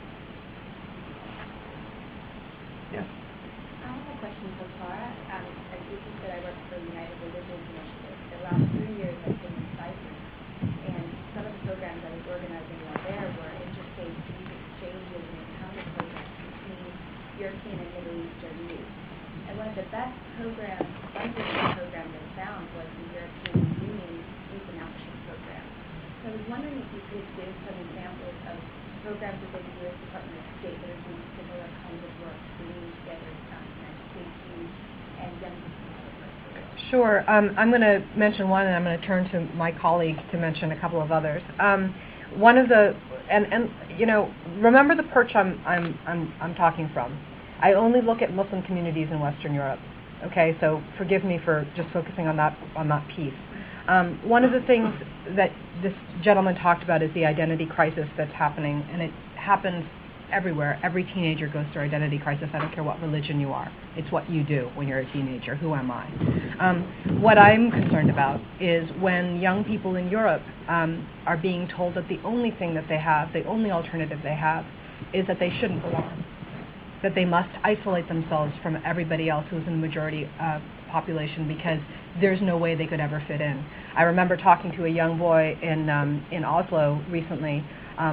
Yes. I have a question for Farah. As you said, I work for the United Religions Initiative. The last 3 years I've been in Cyprus, and some of the programs I was organizing while there were interfaith youth exchanges and encounter programs between European and Middle Eastern youth. And one of the best programs, fundraising programs I found was the European Union's Youth in Action program. So I was wondering if you could give some examples of programs within the U.S. Department of State that are doing similar kinds of work, bringing together United States youth and young people in other parts of the world. Sure. I'm going to mention one, and I'm going to turn to my colleagues to mention a couple of others. One of the remember the perch I'm talking from. I only look at Muslim communities in Western Europe. Okay, so forgive me for just focusing on that piece. One of the things that this gentleman talked about is the identity crisis that's happening, and it happens everywhere. Every teenager goes through identity crisis. I don't care what religion you are. It's what you do when you're a teenager. Who am I? What I'm concerned about is when young people in Europe are being told that the only thing that they have, the only alternative they have, is that they shouldn't belong, that they must isolate themselves from everybody else who's in the majority population because there's no way they could ever fit in. I remember talking to a young boy in Oslo recently,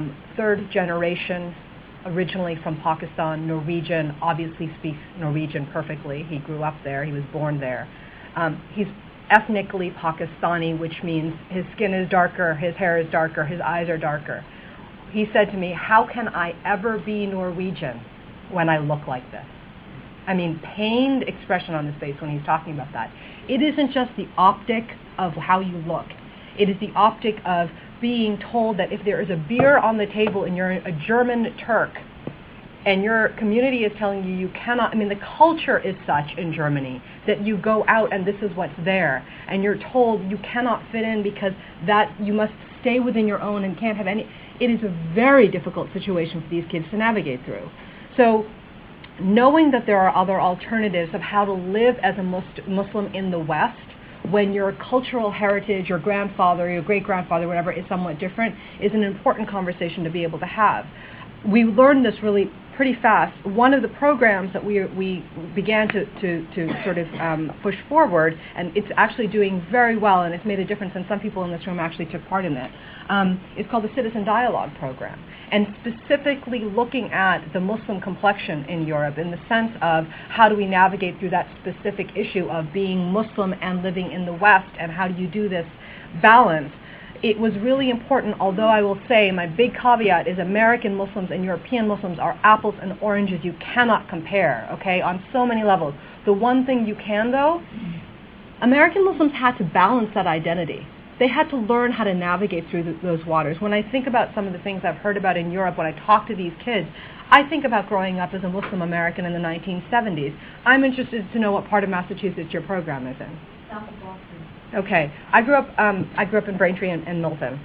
third generation, originally from Pakistan, Norwegian, obviously speaks Norwegian perfectly. He grew up there, he was born there. He's ethnically Pakistani, which means his skin is darker, his hair is darker, his eyes are darker. He said to me, how can I ever be Norwegian when I look like this? I mean, pained expression on his face when he's talking about that. It isn't just the optic of how you look. It is the optic of being told that if there is a beer on the table and you're a German Turk and your community is telling you you cannot, I mean, the culture is such in Germany that you go out and this is what's there. And you're told you cannot fit in because that you must stay within your own and can't have any. It is a very difficult situation for these kids to navigate through. So knowing that there are other alternatives of how to live as a Muslim in the West when your cultural heritage, your grandfather, your great-grandfather, whatever, is somewhat different is an important conversation to be able to have. We learned this really pretty fast. One of the programs that we began to sort of push forward, and it's actually doing very well, and it's made a difference, and some people in this room actually took part in it, is called the Citizen Dialogue Program, and specifically looking at the Muslim complexion in Europe in the sense of how do we navigate through that specific issue of being Muslim and living in the West, and how do you do this balance. It was really important, although I will say my big caveat is American Muslims and European Muslims are apples and oranges. You cannot compare, okay, on so many levels. The one thing you can, though, American Muslims had to balance that identity. They had to learn how to navigate through those waters. When I think about some of the things I've heard about in Europe, when I talk to these kids, I think about growing up as a Muslim American in the 1970s. I'm interested to know what part of Massachusetts your program is in. South of Boston. Okay, I grew up in Braintree and Milton.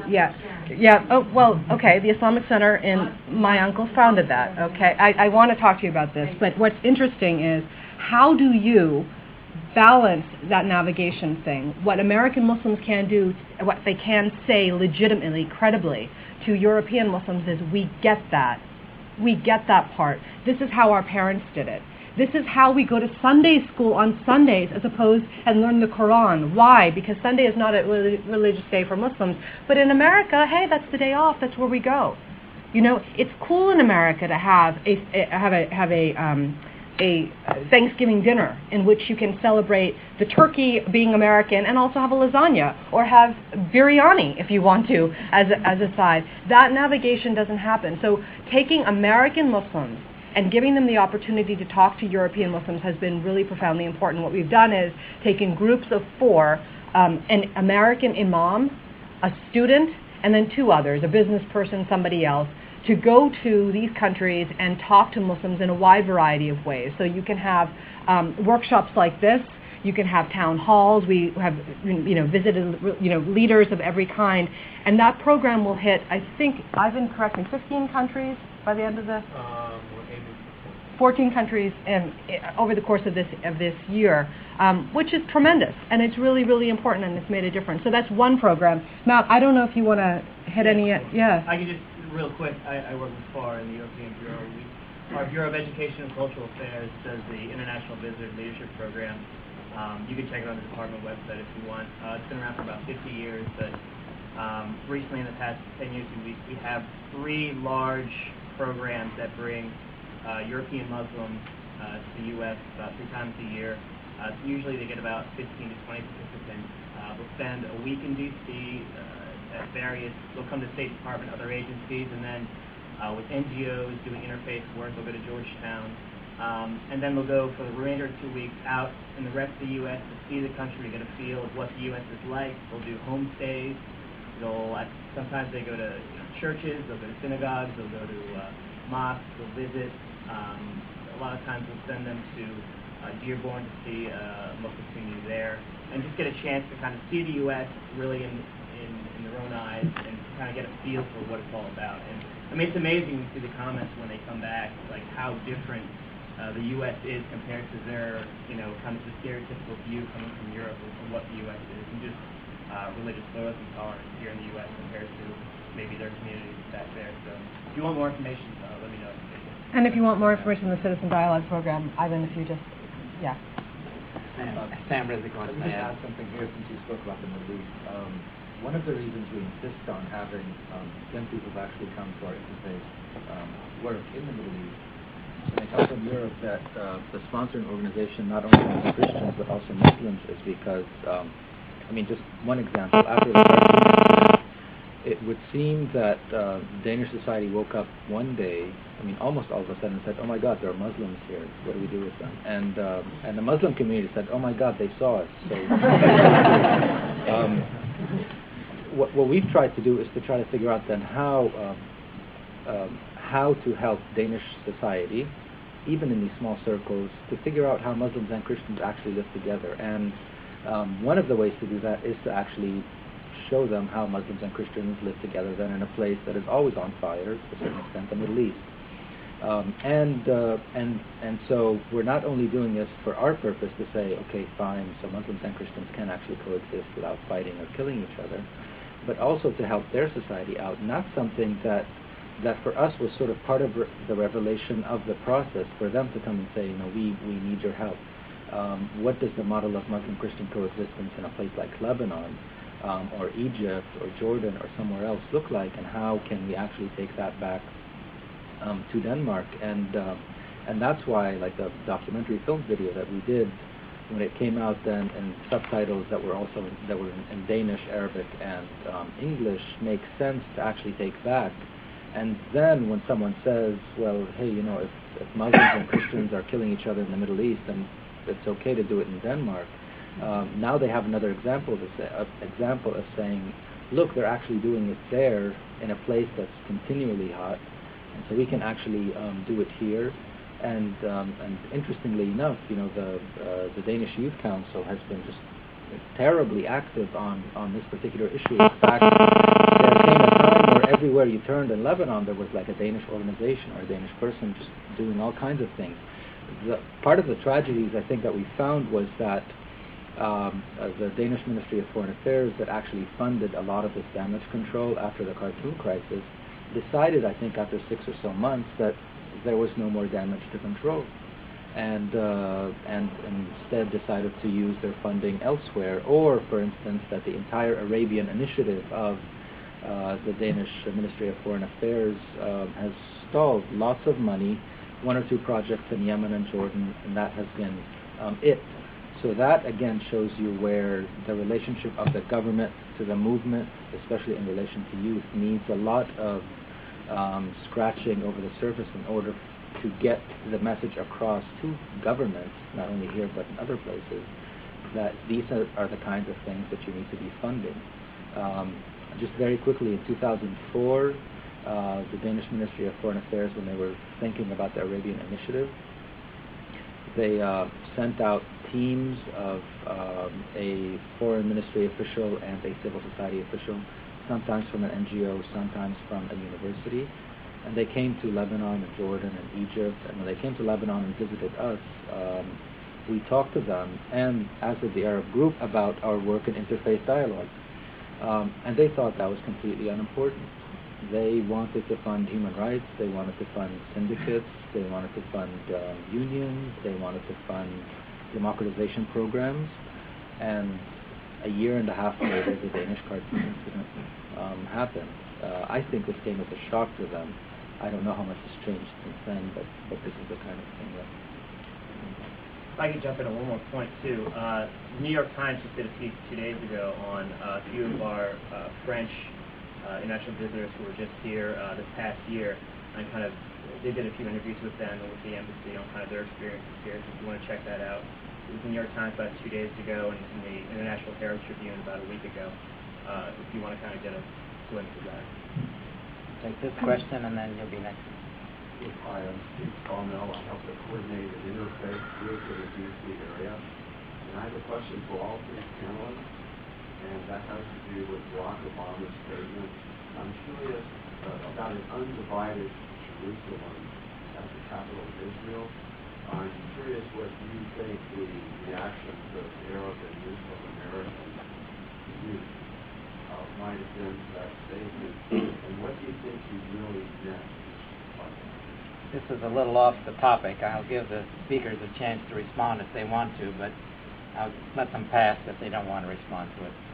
Yeah. Oh, well, okay. The Islamic Center, my uncle founded that. Okay, I want to talk to you about this. But what's interesting is how do you balance that navigation thing? What American Muslims can do, what they can say legitimately, credibly to European Muslims is we get that. We get that part. This is how our parents did it. This is how we go to Sunday school on Sundays as opposed and learn the Quran. Why? Because Sunday is not a religious day for Muslims. But in America, hey, that's the day off. That's where we go. You know, it's cool in America to have a Thanksgiving dinner in which you can celebrate the turkey being American and also have a lasagna or have biryani if you want to as a side. That navigation doesn't happen. So taking American Muslims and giving them the opportunity to talk to European Muslims has been really profoundly important. What we've done is taken groups of 4, an American imam, a student, and then 2 others, a business person, somebody else, to go to these countries and talk to Muslims in a wide variety of ways. So you can have workshops like this. You can have town halls. We have visited leaders of every kind. And that program will hit, I think, Ivan, correct me, 15 countries by the end of the... 14 countries over the course of this year, which is tremendous, and it's really, really important, and it's made a difference. So that's one program. Matt, I don't know if you want to hit any... Yeah. I can just, real quick, I work with FAR in the European Bureau. Our Bureau of Education and Cultural Affairs does the International Visitor Leadership Program. You can check it on the department website if you want. It's been around for about 50 years, but recently in the past 10 years, we have 3 large programs that bring European Muslims to the U.S. about 3 times a year. Usually they get about 15 to 20 participants. We'll spend a week in D.C. At various, they'll come to State Department, other agencies, and then with NGOs doing interfaith work, they'll go to Georgetown. And then they'll go for the remainder of 2 weeks out in the rest of the U.S. to see the country, get a feel of what the U.S. is like. They'll do homestays. Sometimes they go to churches, they'll go to synagogues, they'll go to mosques, they'll visit. A lot of times we'll send them to Dearborn to see a Muslim community there, and just get a chance to kind of see the U.S. really in in their own eyes and kind of get a feel for what it's all about. And I mean, it's amazing to see the comments when they come back, like how different the U.S. is compared to their, kind of the stereotypical view coming from Europe of what the U.S. is, and just religious pluralism tolerance here in the U.S. compared to maybe their communities back there. So if you want more information, let me know. And if you want more information on the Citizen Dialogue Program, Ivan, if you just, yeah. Sam Rizik wants Let to me add. add something here since you spoke about the Middle East. One of the reasons we insist on having young people who actually come to our interfaith work in the Middle East, when they come from Europe, that the sponsoring organization not only has Christians but also Muslims is because, just one example, after the cartoon incident, it would seem that Danish society woke up one day, almost all of a sudden said, oh my God, there are Muslims here, what do we do with them? And the Muslim community said, oh my God, they saw us. So what we've tried to do is to try to figure out then how to help Danish society, even in these small circles, to figure out how Muslims and Christians actually live together. And one of the ways to do that is to actually show them how Muslims and Christians live together then in a place that is always on fire, to a certain extent, the Middle East. And so we're not only doing this for our purpose to say, okay, fine, so Muslims and Christians can actually coexist without fighting or killing each other, but also to help their society out. And that's something that for us was sort of part of the revelation of the process, for them to come and say, we need your help. What does the model of Muslim-Christian coexistence in a place like Lebanon, or Egypt, or Jordan, or somewhere else look like, and how can we actually take that back to Denmark? And that's why, like the documentary film video that we did, when it came out then in subtitles that were in Danish, Arabic, and English, makes sense to actually take back. And then when someone says, well, hey, if Muslims and Christians are killing each other in the Middle East, then it's okay to do it in Denmark. Now they have another example of saying, look, they're actually doing it there in a place that's continually hot, and so we can actually do it here. And interestingly enough, the Danish Youth Council has been just terribly active on this particular issue. In fact, there came a time where everywhere you turned in Lebanon, there was like a Danish organization or a Danish person just doing all kinds of things. Part of the tragedies I think that we found was that the Danish Ministry of Foreign Affairs, that actually funded a lot of this damage control after the Khartoum crisis, decided, I think after 6 or so months, that there was no more damage to control, and instead decided to use their funding elsewhere. Or, for instance, that the entire Arabian initiative of the Danish Ministry of Foreign Affairs has stalled. Lots of money, 1 or 2 projects in Yemen and Jordan, and that has been it. So that again shows you where the relationship of the government to the movement, especially in relation to youth, needs a lot of scratching over the surface in order to get the message across to governments, not only here but in other places, that these are the kinds of things that you need to be funding. Just very quickly, in 2004, the Danish Ministry of Foreign Affairs, when they were thinking about the Arabian Initiative, they sent out teams of a foreign ministry official and a civil society official, sometimes from an NGO, sometimes from a university. And they came to Lebanon and Jordan and Egypt. And when they came to Lebanon and visited us, we talked to them, and as did the Arab group, about our work in interfaith dialogue. And they thought that was completely unimportant. They wanted to fund human rights, they wanted to fund syndicates, they wanted to fund unions, they wanted to fund democratization programs. And a year and a half later, the Danish cartoon incident happened. I think this came as a shock to them. I don't know how much has changed since then, but this is the kind of thing that... If I could jump in on one more point, too. The New York Times just did a piece 2 days ago on a few of our French international visitors who were just here this past year, and they did a few interviews with them and with the embassy on kind of their experiences here. So if you want to check that out, it was in the New York Times about 2 days ago, and in the International Herald Tribune about a week ago. If you want to kind of get a glimpse of that. Take this question, and then you'll be next. Hi, I'm Steve Sawmill. I help to coordinate an interfaith group in the DC area. And I have a question for all 3 panelists. and that has to do with Barack Obama's statement. I'm curious about an undivided Jerusalem as the capital of Israel. I'm curious what you think the reactions of Arab and Muslim American youth might have been to that statement, and what do you think he really meant? This is a little off the topic. I'll give the speakers a chance to respond if they want to, but I'll let them pass if they don't want to respond to it.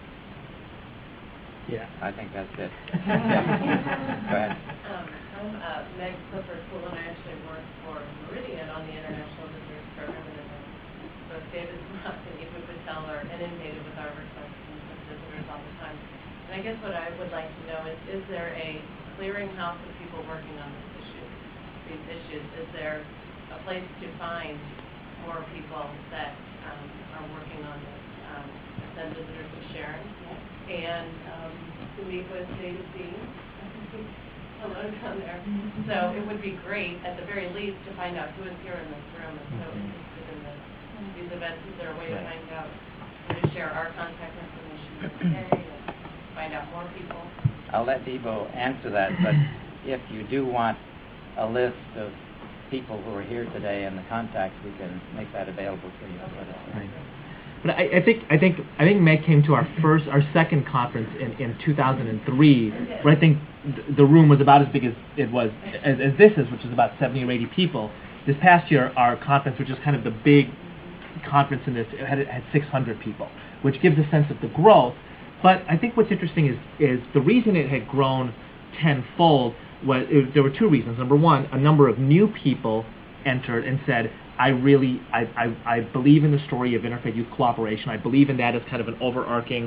Yeah. I think that's it. Go ahead. I'm Meg Clifford-Poole, and I actually work for Meridian on the International Visitors Program, and both David Roth and Ibu Patel are inundated with our requests from visitors all the time. And I guess what I would like to know is there a clearinghouse of people working on these issues? Is there a place to find more people that are working on this? I send visitors to Sharon and to meet with David Dean. Hello down there. So it would be great, at the very least, to find out who is here in this room and so interested in these events. Is there a way to find out, to share our contact information today and find out more people? I'll let Debo answer that, but if you do want a list of people who are here today and the contacts, we can make that available to you. Right. But I think Meg came to our second conference in 2003, where I think the room was about as big as it was as this is, which is about 70 or 80 people. This past year, our conference, which is kind of the big conference in this, it had 600 people, which gives a sense of the growth. But I think what's interesting is the reason it had grown tenfold was there were two reasons. Number one, a number of new people entered and said, I believe in the story of interfaith youth cooperation. I believe in that as kind of an overarching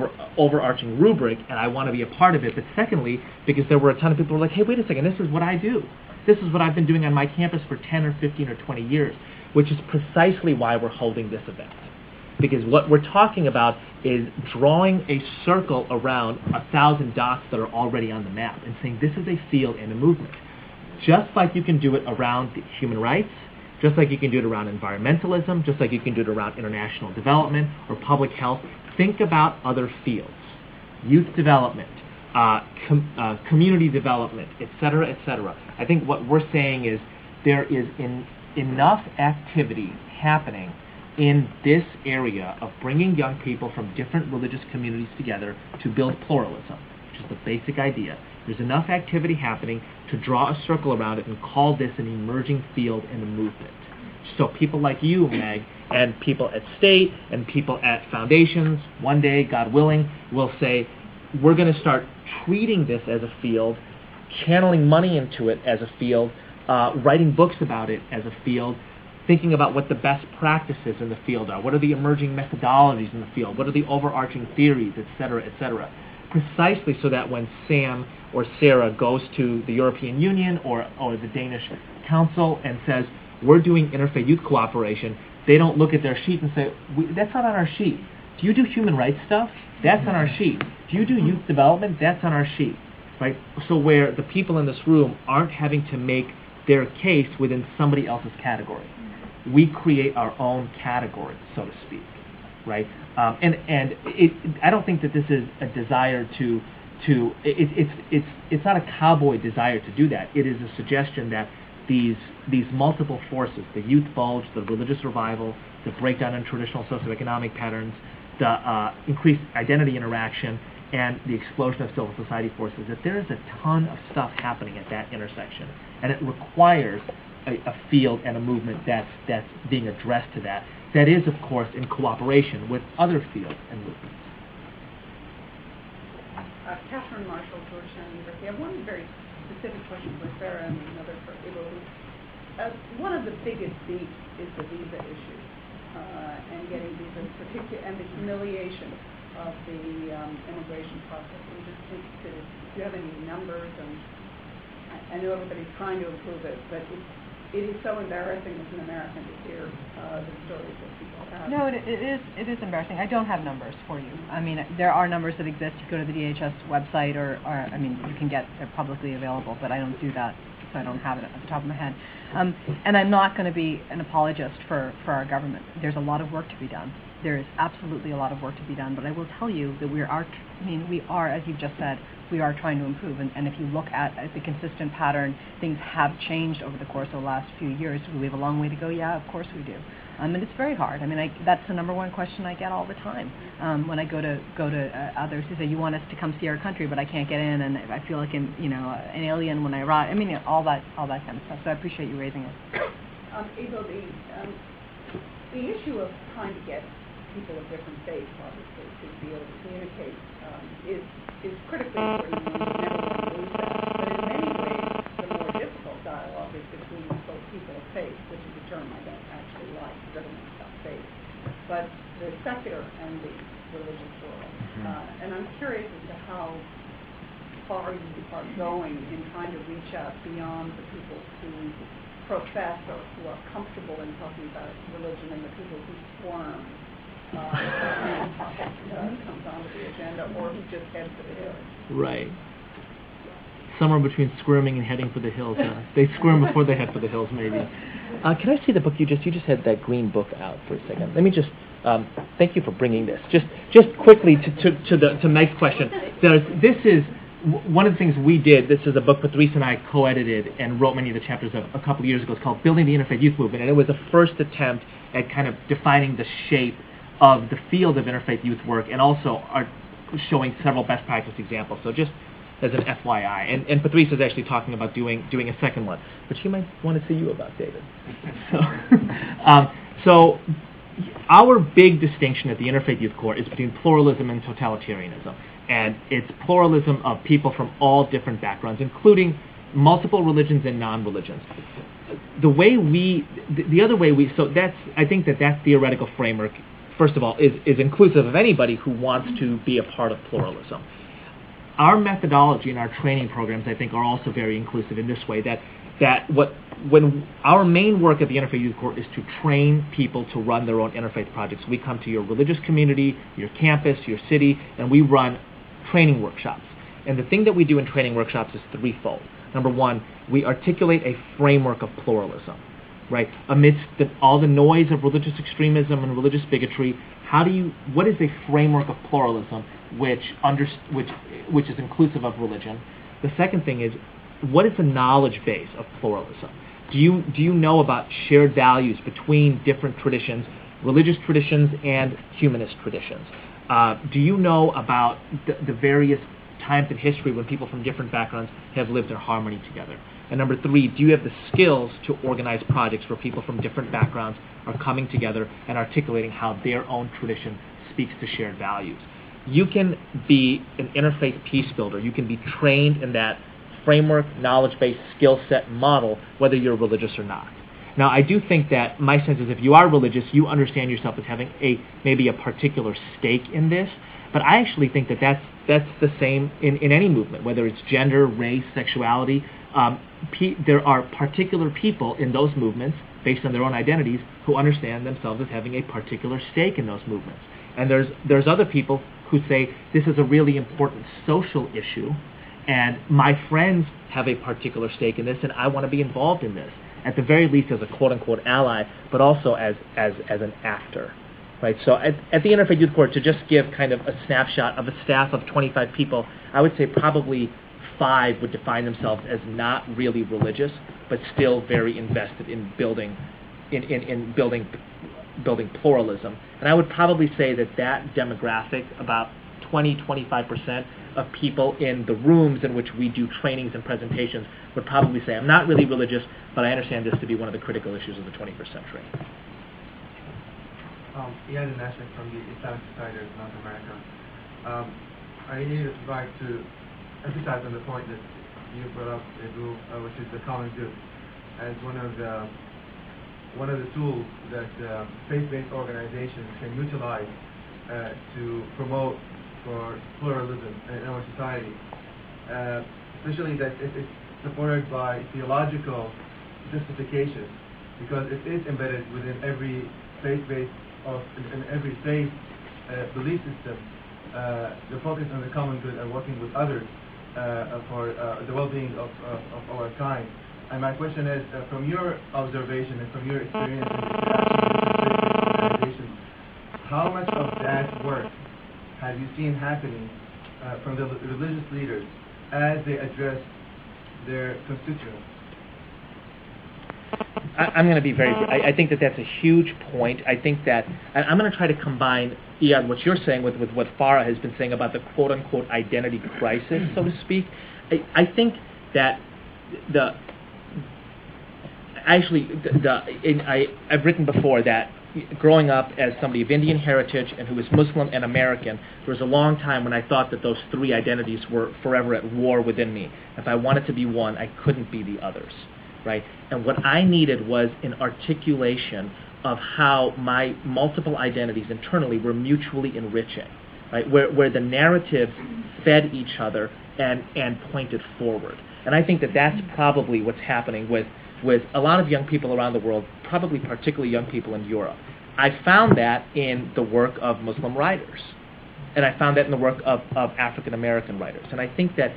rubric, and I want to be a part of it. But secondly, because there were a ton of people who were like, hey, wait a second, this is what I do. This is what I've been doing on my campus for 10 or 15 or 20 years, which is precisely why we're holding this event. Because what we're talking about is drawing a circle around 1,000 dots that are already on the map and saying this is a field and a movement. Just like you can do it around human rights, just like you can do it around environmentalism, just like you can do it around international development or public health. Think about other fields. Youth development, community development, et cetera, et cetera. I think what we're saying is there is enough activity happening in this area of bringing young people from different religious communities together to build pluralism, which is the basic idea. There's enough activity happening to draw a circle around it and call this an emerging field and a movement. So people like you, Meg, and people at state and people at foundations, one day, God willing, will say, we're going to start treating this as a field, channeling money into it as a field, writing books about it as a field, thinking about what the best practices in the field are, what are the emerging methodologies in the field, what are the overarching theories, et cetera, precisely so that when Sam or Sarah goes to the European Union or the Danish Council and says, we're doing interfaith youth cooperation, they don't look at their sheet and say, that's not on our sheet. Do you do human rights stuff? That's on our sheet. Do you do youth development? That's on our sheet. Right? So where the people in this room aren't having to make their case within somebody else's category. We create our own category, so to speak. Right? I don't think that this is a desire it's not a cowboy desire to do that. It is a suggestion that these multiple forces, the youth bulge, the religious revival, the breakdown in traditional socioeconomic patterns, the increased identity interaction, and the explosion of civil society forces, that there is a ton of stuff happening at that intersection. And it requires a field and a movement that's being addressed to that. That is, of course, in cooperation with other fields and movements. Catherine Marshall, Georgetown University. I have one very specific question for Sarah and another for Ibu. One of the biggest beefs is the visa issue and getting visas, and the humiliation of the immigration process. I'm just interested if you have any numbers, and I know everybody's trying to improve it, but it is so embarrassing as an American to hear the stories that people have. No, it is embarrassing. I don't have numbers for you. I mean, there are numbers that exist. You go to the DHS website, or I mean, you can get, they're publicly available, but I don't do that. so I don't have it at the top of my head. And I'm not going to be an apologist for our government. There's a lot of work to be done. There is absolutely a lot of work to be done, but I will tell you that we are, as you've just said, we are trying to improve. And if you look at the consistent pattern, things have changed over the course of the last few years. Do we have a long way to go? Yeah, of course we do. And it's very hard. I mean, that's the number one question I get all the time when I go to others who say, "You want us to come see our country, but I can't get in, and I feel like an alien when I arrive." I mean, all that kind of stuff. So I appreciate you raising it. Ivo, the issue of trying to get people of different faiths, obviously, to be able to communicate is critically important. And you're never going to lose that. But in many ways, the more difficult dialogue is between both people of faith, which is a term I don't actually like, because everyone's got faith, but the secular and the religious world. And I'm curious as to how far you are going in trying to reach out beyond the people who profess or who are comfortable in talking about religion and the people who squirm comes onto the agenda, or who just head for the hills. Right. Somewhere between squirming and heading for the hills. They squirm before they head for the hills, maybe. Can I see the book you just had that green book out for a second? Let me just thank you for bringing this. Just quickly to Meg's question. This is one of the things we did. This is a book Patrice and I co-edited and wrote many of the chapters of a couple of years ago. It's called Building the Interfaith Youth Movement, and it was a first attempt at kind of defining the shape of the field of interfaith youth work, and also are showing several best practice examples. So just as an FYI, and Patrice is actually talking about doing a second one, which he might want to see you about, David. So our big distinction at the Interfaith Youth Corps is between pluralism and totalitarianism, and it's pluralism of people from all different backgrounds, including multiple religions and non-religions. The other way so I think that theoretical framework, first of all, is inclusive of anybody who wants to be a part of pluralism. Our methodology and our training programs, I think, are also very inclusive in this way, when our main work at the Interfaith Youth Corps is to train people to run their own interfaith projects. We come to your religious community, your campus, your city, and we run training workshops. And the thing that we do in training workshops is threefold. Number one, we articulate a framework of pluralism. Right, amidst all the noise of religious extremism and religious bigotry, what is a framework of pluralism which is inclusive of religion? The second thing is, what is the knowledge base of pluralism? Do you know about shared values between different traditions, religious traditions and humanist traditions? Do you know about the various times in history when people from different backgrounds have lived in harmony together? And number three, do you have the skills to organize projects where people from different backgrounds are coming together and articulating how their own tradition speaks to shared values? You can be an interfaith peace builder. You can be trained in that framework, knowledge-based skill set model, whether you're religious or not. Now, I do think that my sense is if you are religious, you understand yourself as having maybe a particular stake in this. But I actually think that's the same in any movement, whether it's gender, race, sexuality. There are particular people in those movements, based on their own identities, who understand themselves as having a particular stake in those movements. And there's other people who say, this is a really important social issue, and my friends have a particular stake in this, and I want to be involved in this, at the very least as a quote-unquote ally, but also as an actor. Right, so at the Interfaith Youth Corps, to just give kind of a snapshot of a staff of 25 people, I would say probably 5 would define themselves as not really religious, but still very invested in building pluralism. And I would probably say that demographic, about 20-25% of people in the rooms in which we do trainings and presentations, would probably say, I'm not really religious, but I understand this to be one of the critical issues of the 21st century. Ian Nashik from the Islamic Society of North America. I needed to try to emphasize on the point that you brought up, Edu, which is the common good, as one of the tools that faith-based organizations can utilize to promote for pluralism in our society, especially that it is supported by theological justification, because it is embedded within every faith-based or in every faith belief system, the focus on the common good and working with others for the well-being of our kind. And my question is, from your observation and from your experience in interaction with different organizations, how much of that work have you seen happening from the religious leaders as they address their constituents? I'm going to be very. I think that that's a huge point. I think that I'm going to try to combine, Iyad, what you're saying with what Farah has been saying about the quote unquote identity crisis, so to speak. I think that I've written before that growing up as somebody of Indian heritage and who was Muslim and American, there was a long time when I thought that those three identities were forever at war within me. If I wanted to be one, I couldn't be the others. Right? And what I needed was an articulation of how my multiple identities internally were mutually enriching, right? Where the narratives fed each other and pointed forward. And I think that that's probably what's happening with a lot of young people around the world, probably particularly young people in Europe. I found that in the work of Muslim writers. And I found that in the work of African American writers. And I think that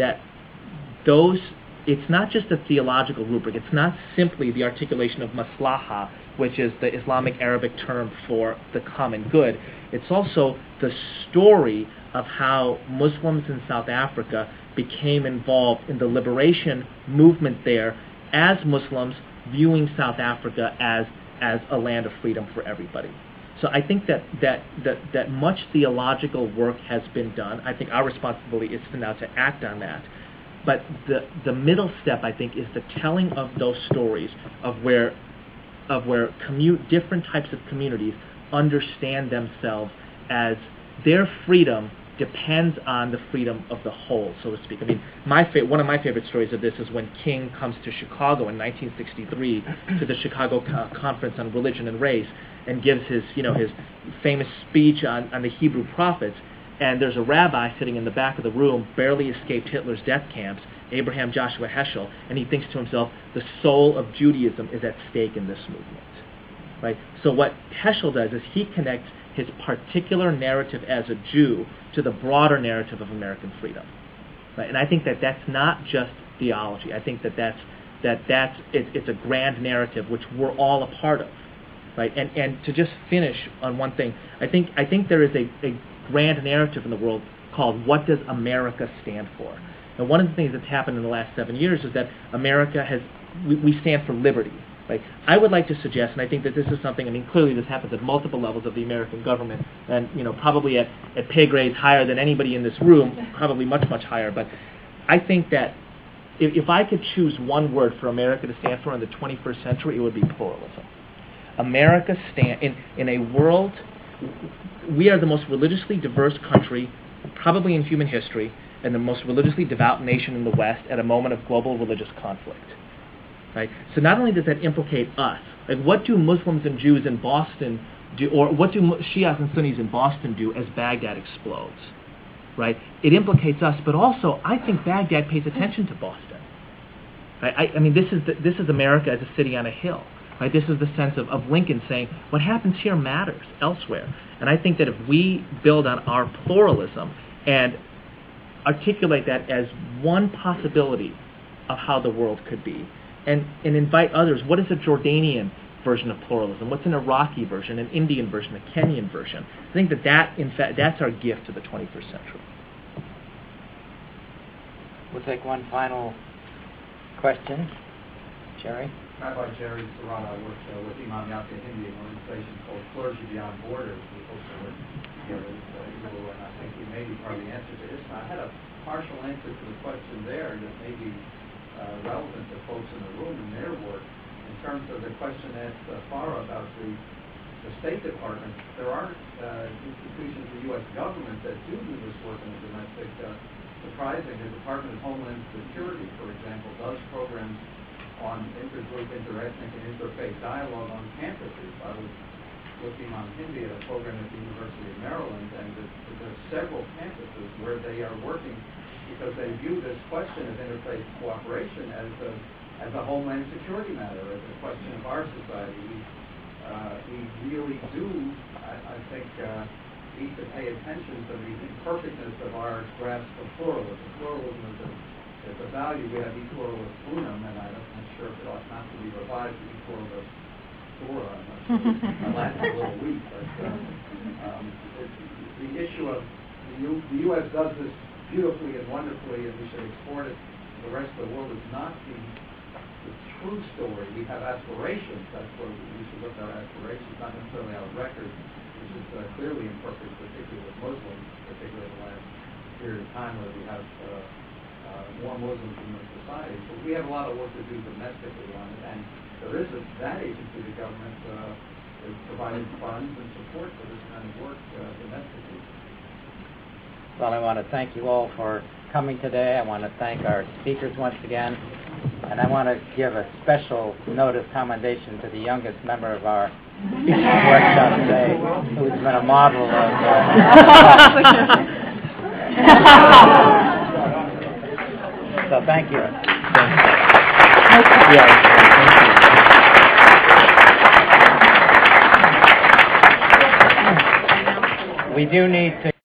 those, it's not just a theological rubric. It's not simply the articulation of maslaha, which is the Islamic Arabic term for the common good. It's also the story of how Muslims in South Africa became involved in the liberation movement there as Muslims, viewing South Africa as a land of freedom for everybody. So I think that much theological work has been done. I think our responsibility is now to act on that. But the middle step, I think, is the telling of those stories of where different types of communities understand themselves as their freedom depends on the freedom of the whole, so to speak. I mean, one of my favorite stories of this is when King comes to Chicago in 1963 to the Chicago Conference on Religion and Race and gives his famous speech on the Hebrew prophets. And there's a rabbi sitting in the back of the room, barely escaped Hitler's death camps, Abraham Joshua Heschel, and he thinks to himself, the soul of Judaism is at stake in this movement. Right? So what Heschel does is he connects his particular narrative as a Jew to the broader narrative of American freedom. Right? And I think that that's not just theology. I think it's a grand narrative which we're all a part of. Right? And to just finish on one thing, I think there is a grand narrative in the world called What Does America Stand For? And one of the things that's happened in the last 7 years is that America we stand for liberty. Right? I would like to suggest, and I think that this is something, I mean, clearly this happens at multiple levels of the American government, and probably at pay grades higher than anybody in this room, probably much, much higher. But I think that if I could choose one word for America to stand for in the 21st century, it would be pluralism. America in a world, we are the most religiously diverse country, probably in human history, and the most religiously devout nation in the West at a moment of global religious conflict. Right? So not only does that implicate us, like what do Muslims and Jews in Boston do, or what do Shias and Sunnis in Boston do as Baghdad explodes? Right? It implicates us, but also I think Baghdad pays attention to Boston. Right? I mean, this is America as a city on a hill. Right? This is the sense of Lincoln saying, what happens here matters elsewhere. And I think that if we build on our pluralism and articulate that as one possibility of how the world could be, and invite others, what is a Jordanian version of pluralism? What's an Iraqi version, an Indian version, a Kenyan version? I think that in fact, that's our gift to the 21st century. We'll take one final question. Jerry? Rabbi Jerry Serrano. I work with Imam Yassin Hindi, an organization called Clergy Beyond Borders. We also work together with Ibu, and I think we may be part of the answer to this. And I had a partial answer to the question there that may be relevant to folks in the room and their work. In terms of the question asked Farah about the State Department, there are institutions of the U.S. government that do this work in the domestic. Surprising, the Department of Homeland Security, for example, does programs on intergroup, interethnic, and interfaith dialogue on campuses. I was looking on Hindi at a program at the University of Maryland, and there's several campuses where they are working because they view this question of interfaith cooperation as a homeland security matter, as a question of our society. We really do, I think, need to pay attention to the imperfectness of our grasp of pluralism. Pluralism it's a value. We have E pluribus unum, and I'm not sure if it ought not to be revised to E pluribus plura. I'm not sure. My Latin's a little weak, but the issue of the U.S. does this beautifully and wonderfully, and we should export it to the rest of the world, is not the true story. We have aspirations. That's where we should look at our aspirations, not necessarily our record, which is clearly imperfect, particularly with Muslims, particularly in the last period of time where we have more Muslims in the society. So we have a lot of work to do domestically on it, and there is that agency, the government, is providing funds and support for this kind of work domestically. Well, I want to thank you all for coming today. I want to thank our speakers once again. And I want to give a special note of commendation to the youngest member of our workshop today, who's been a model of... So thank you. We do need to...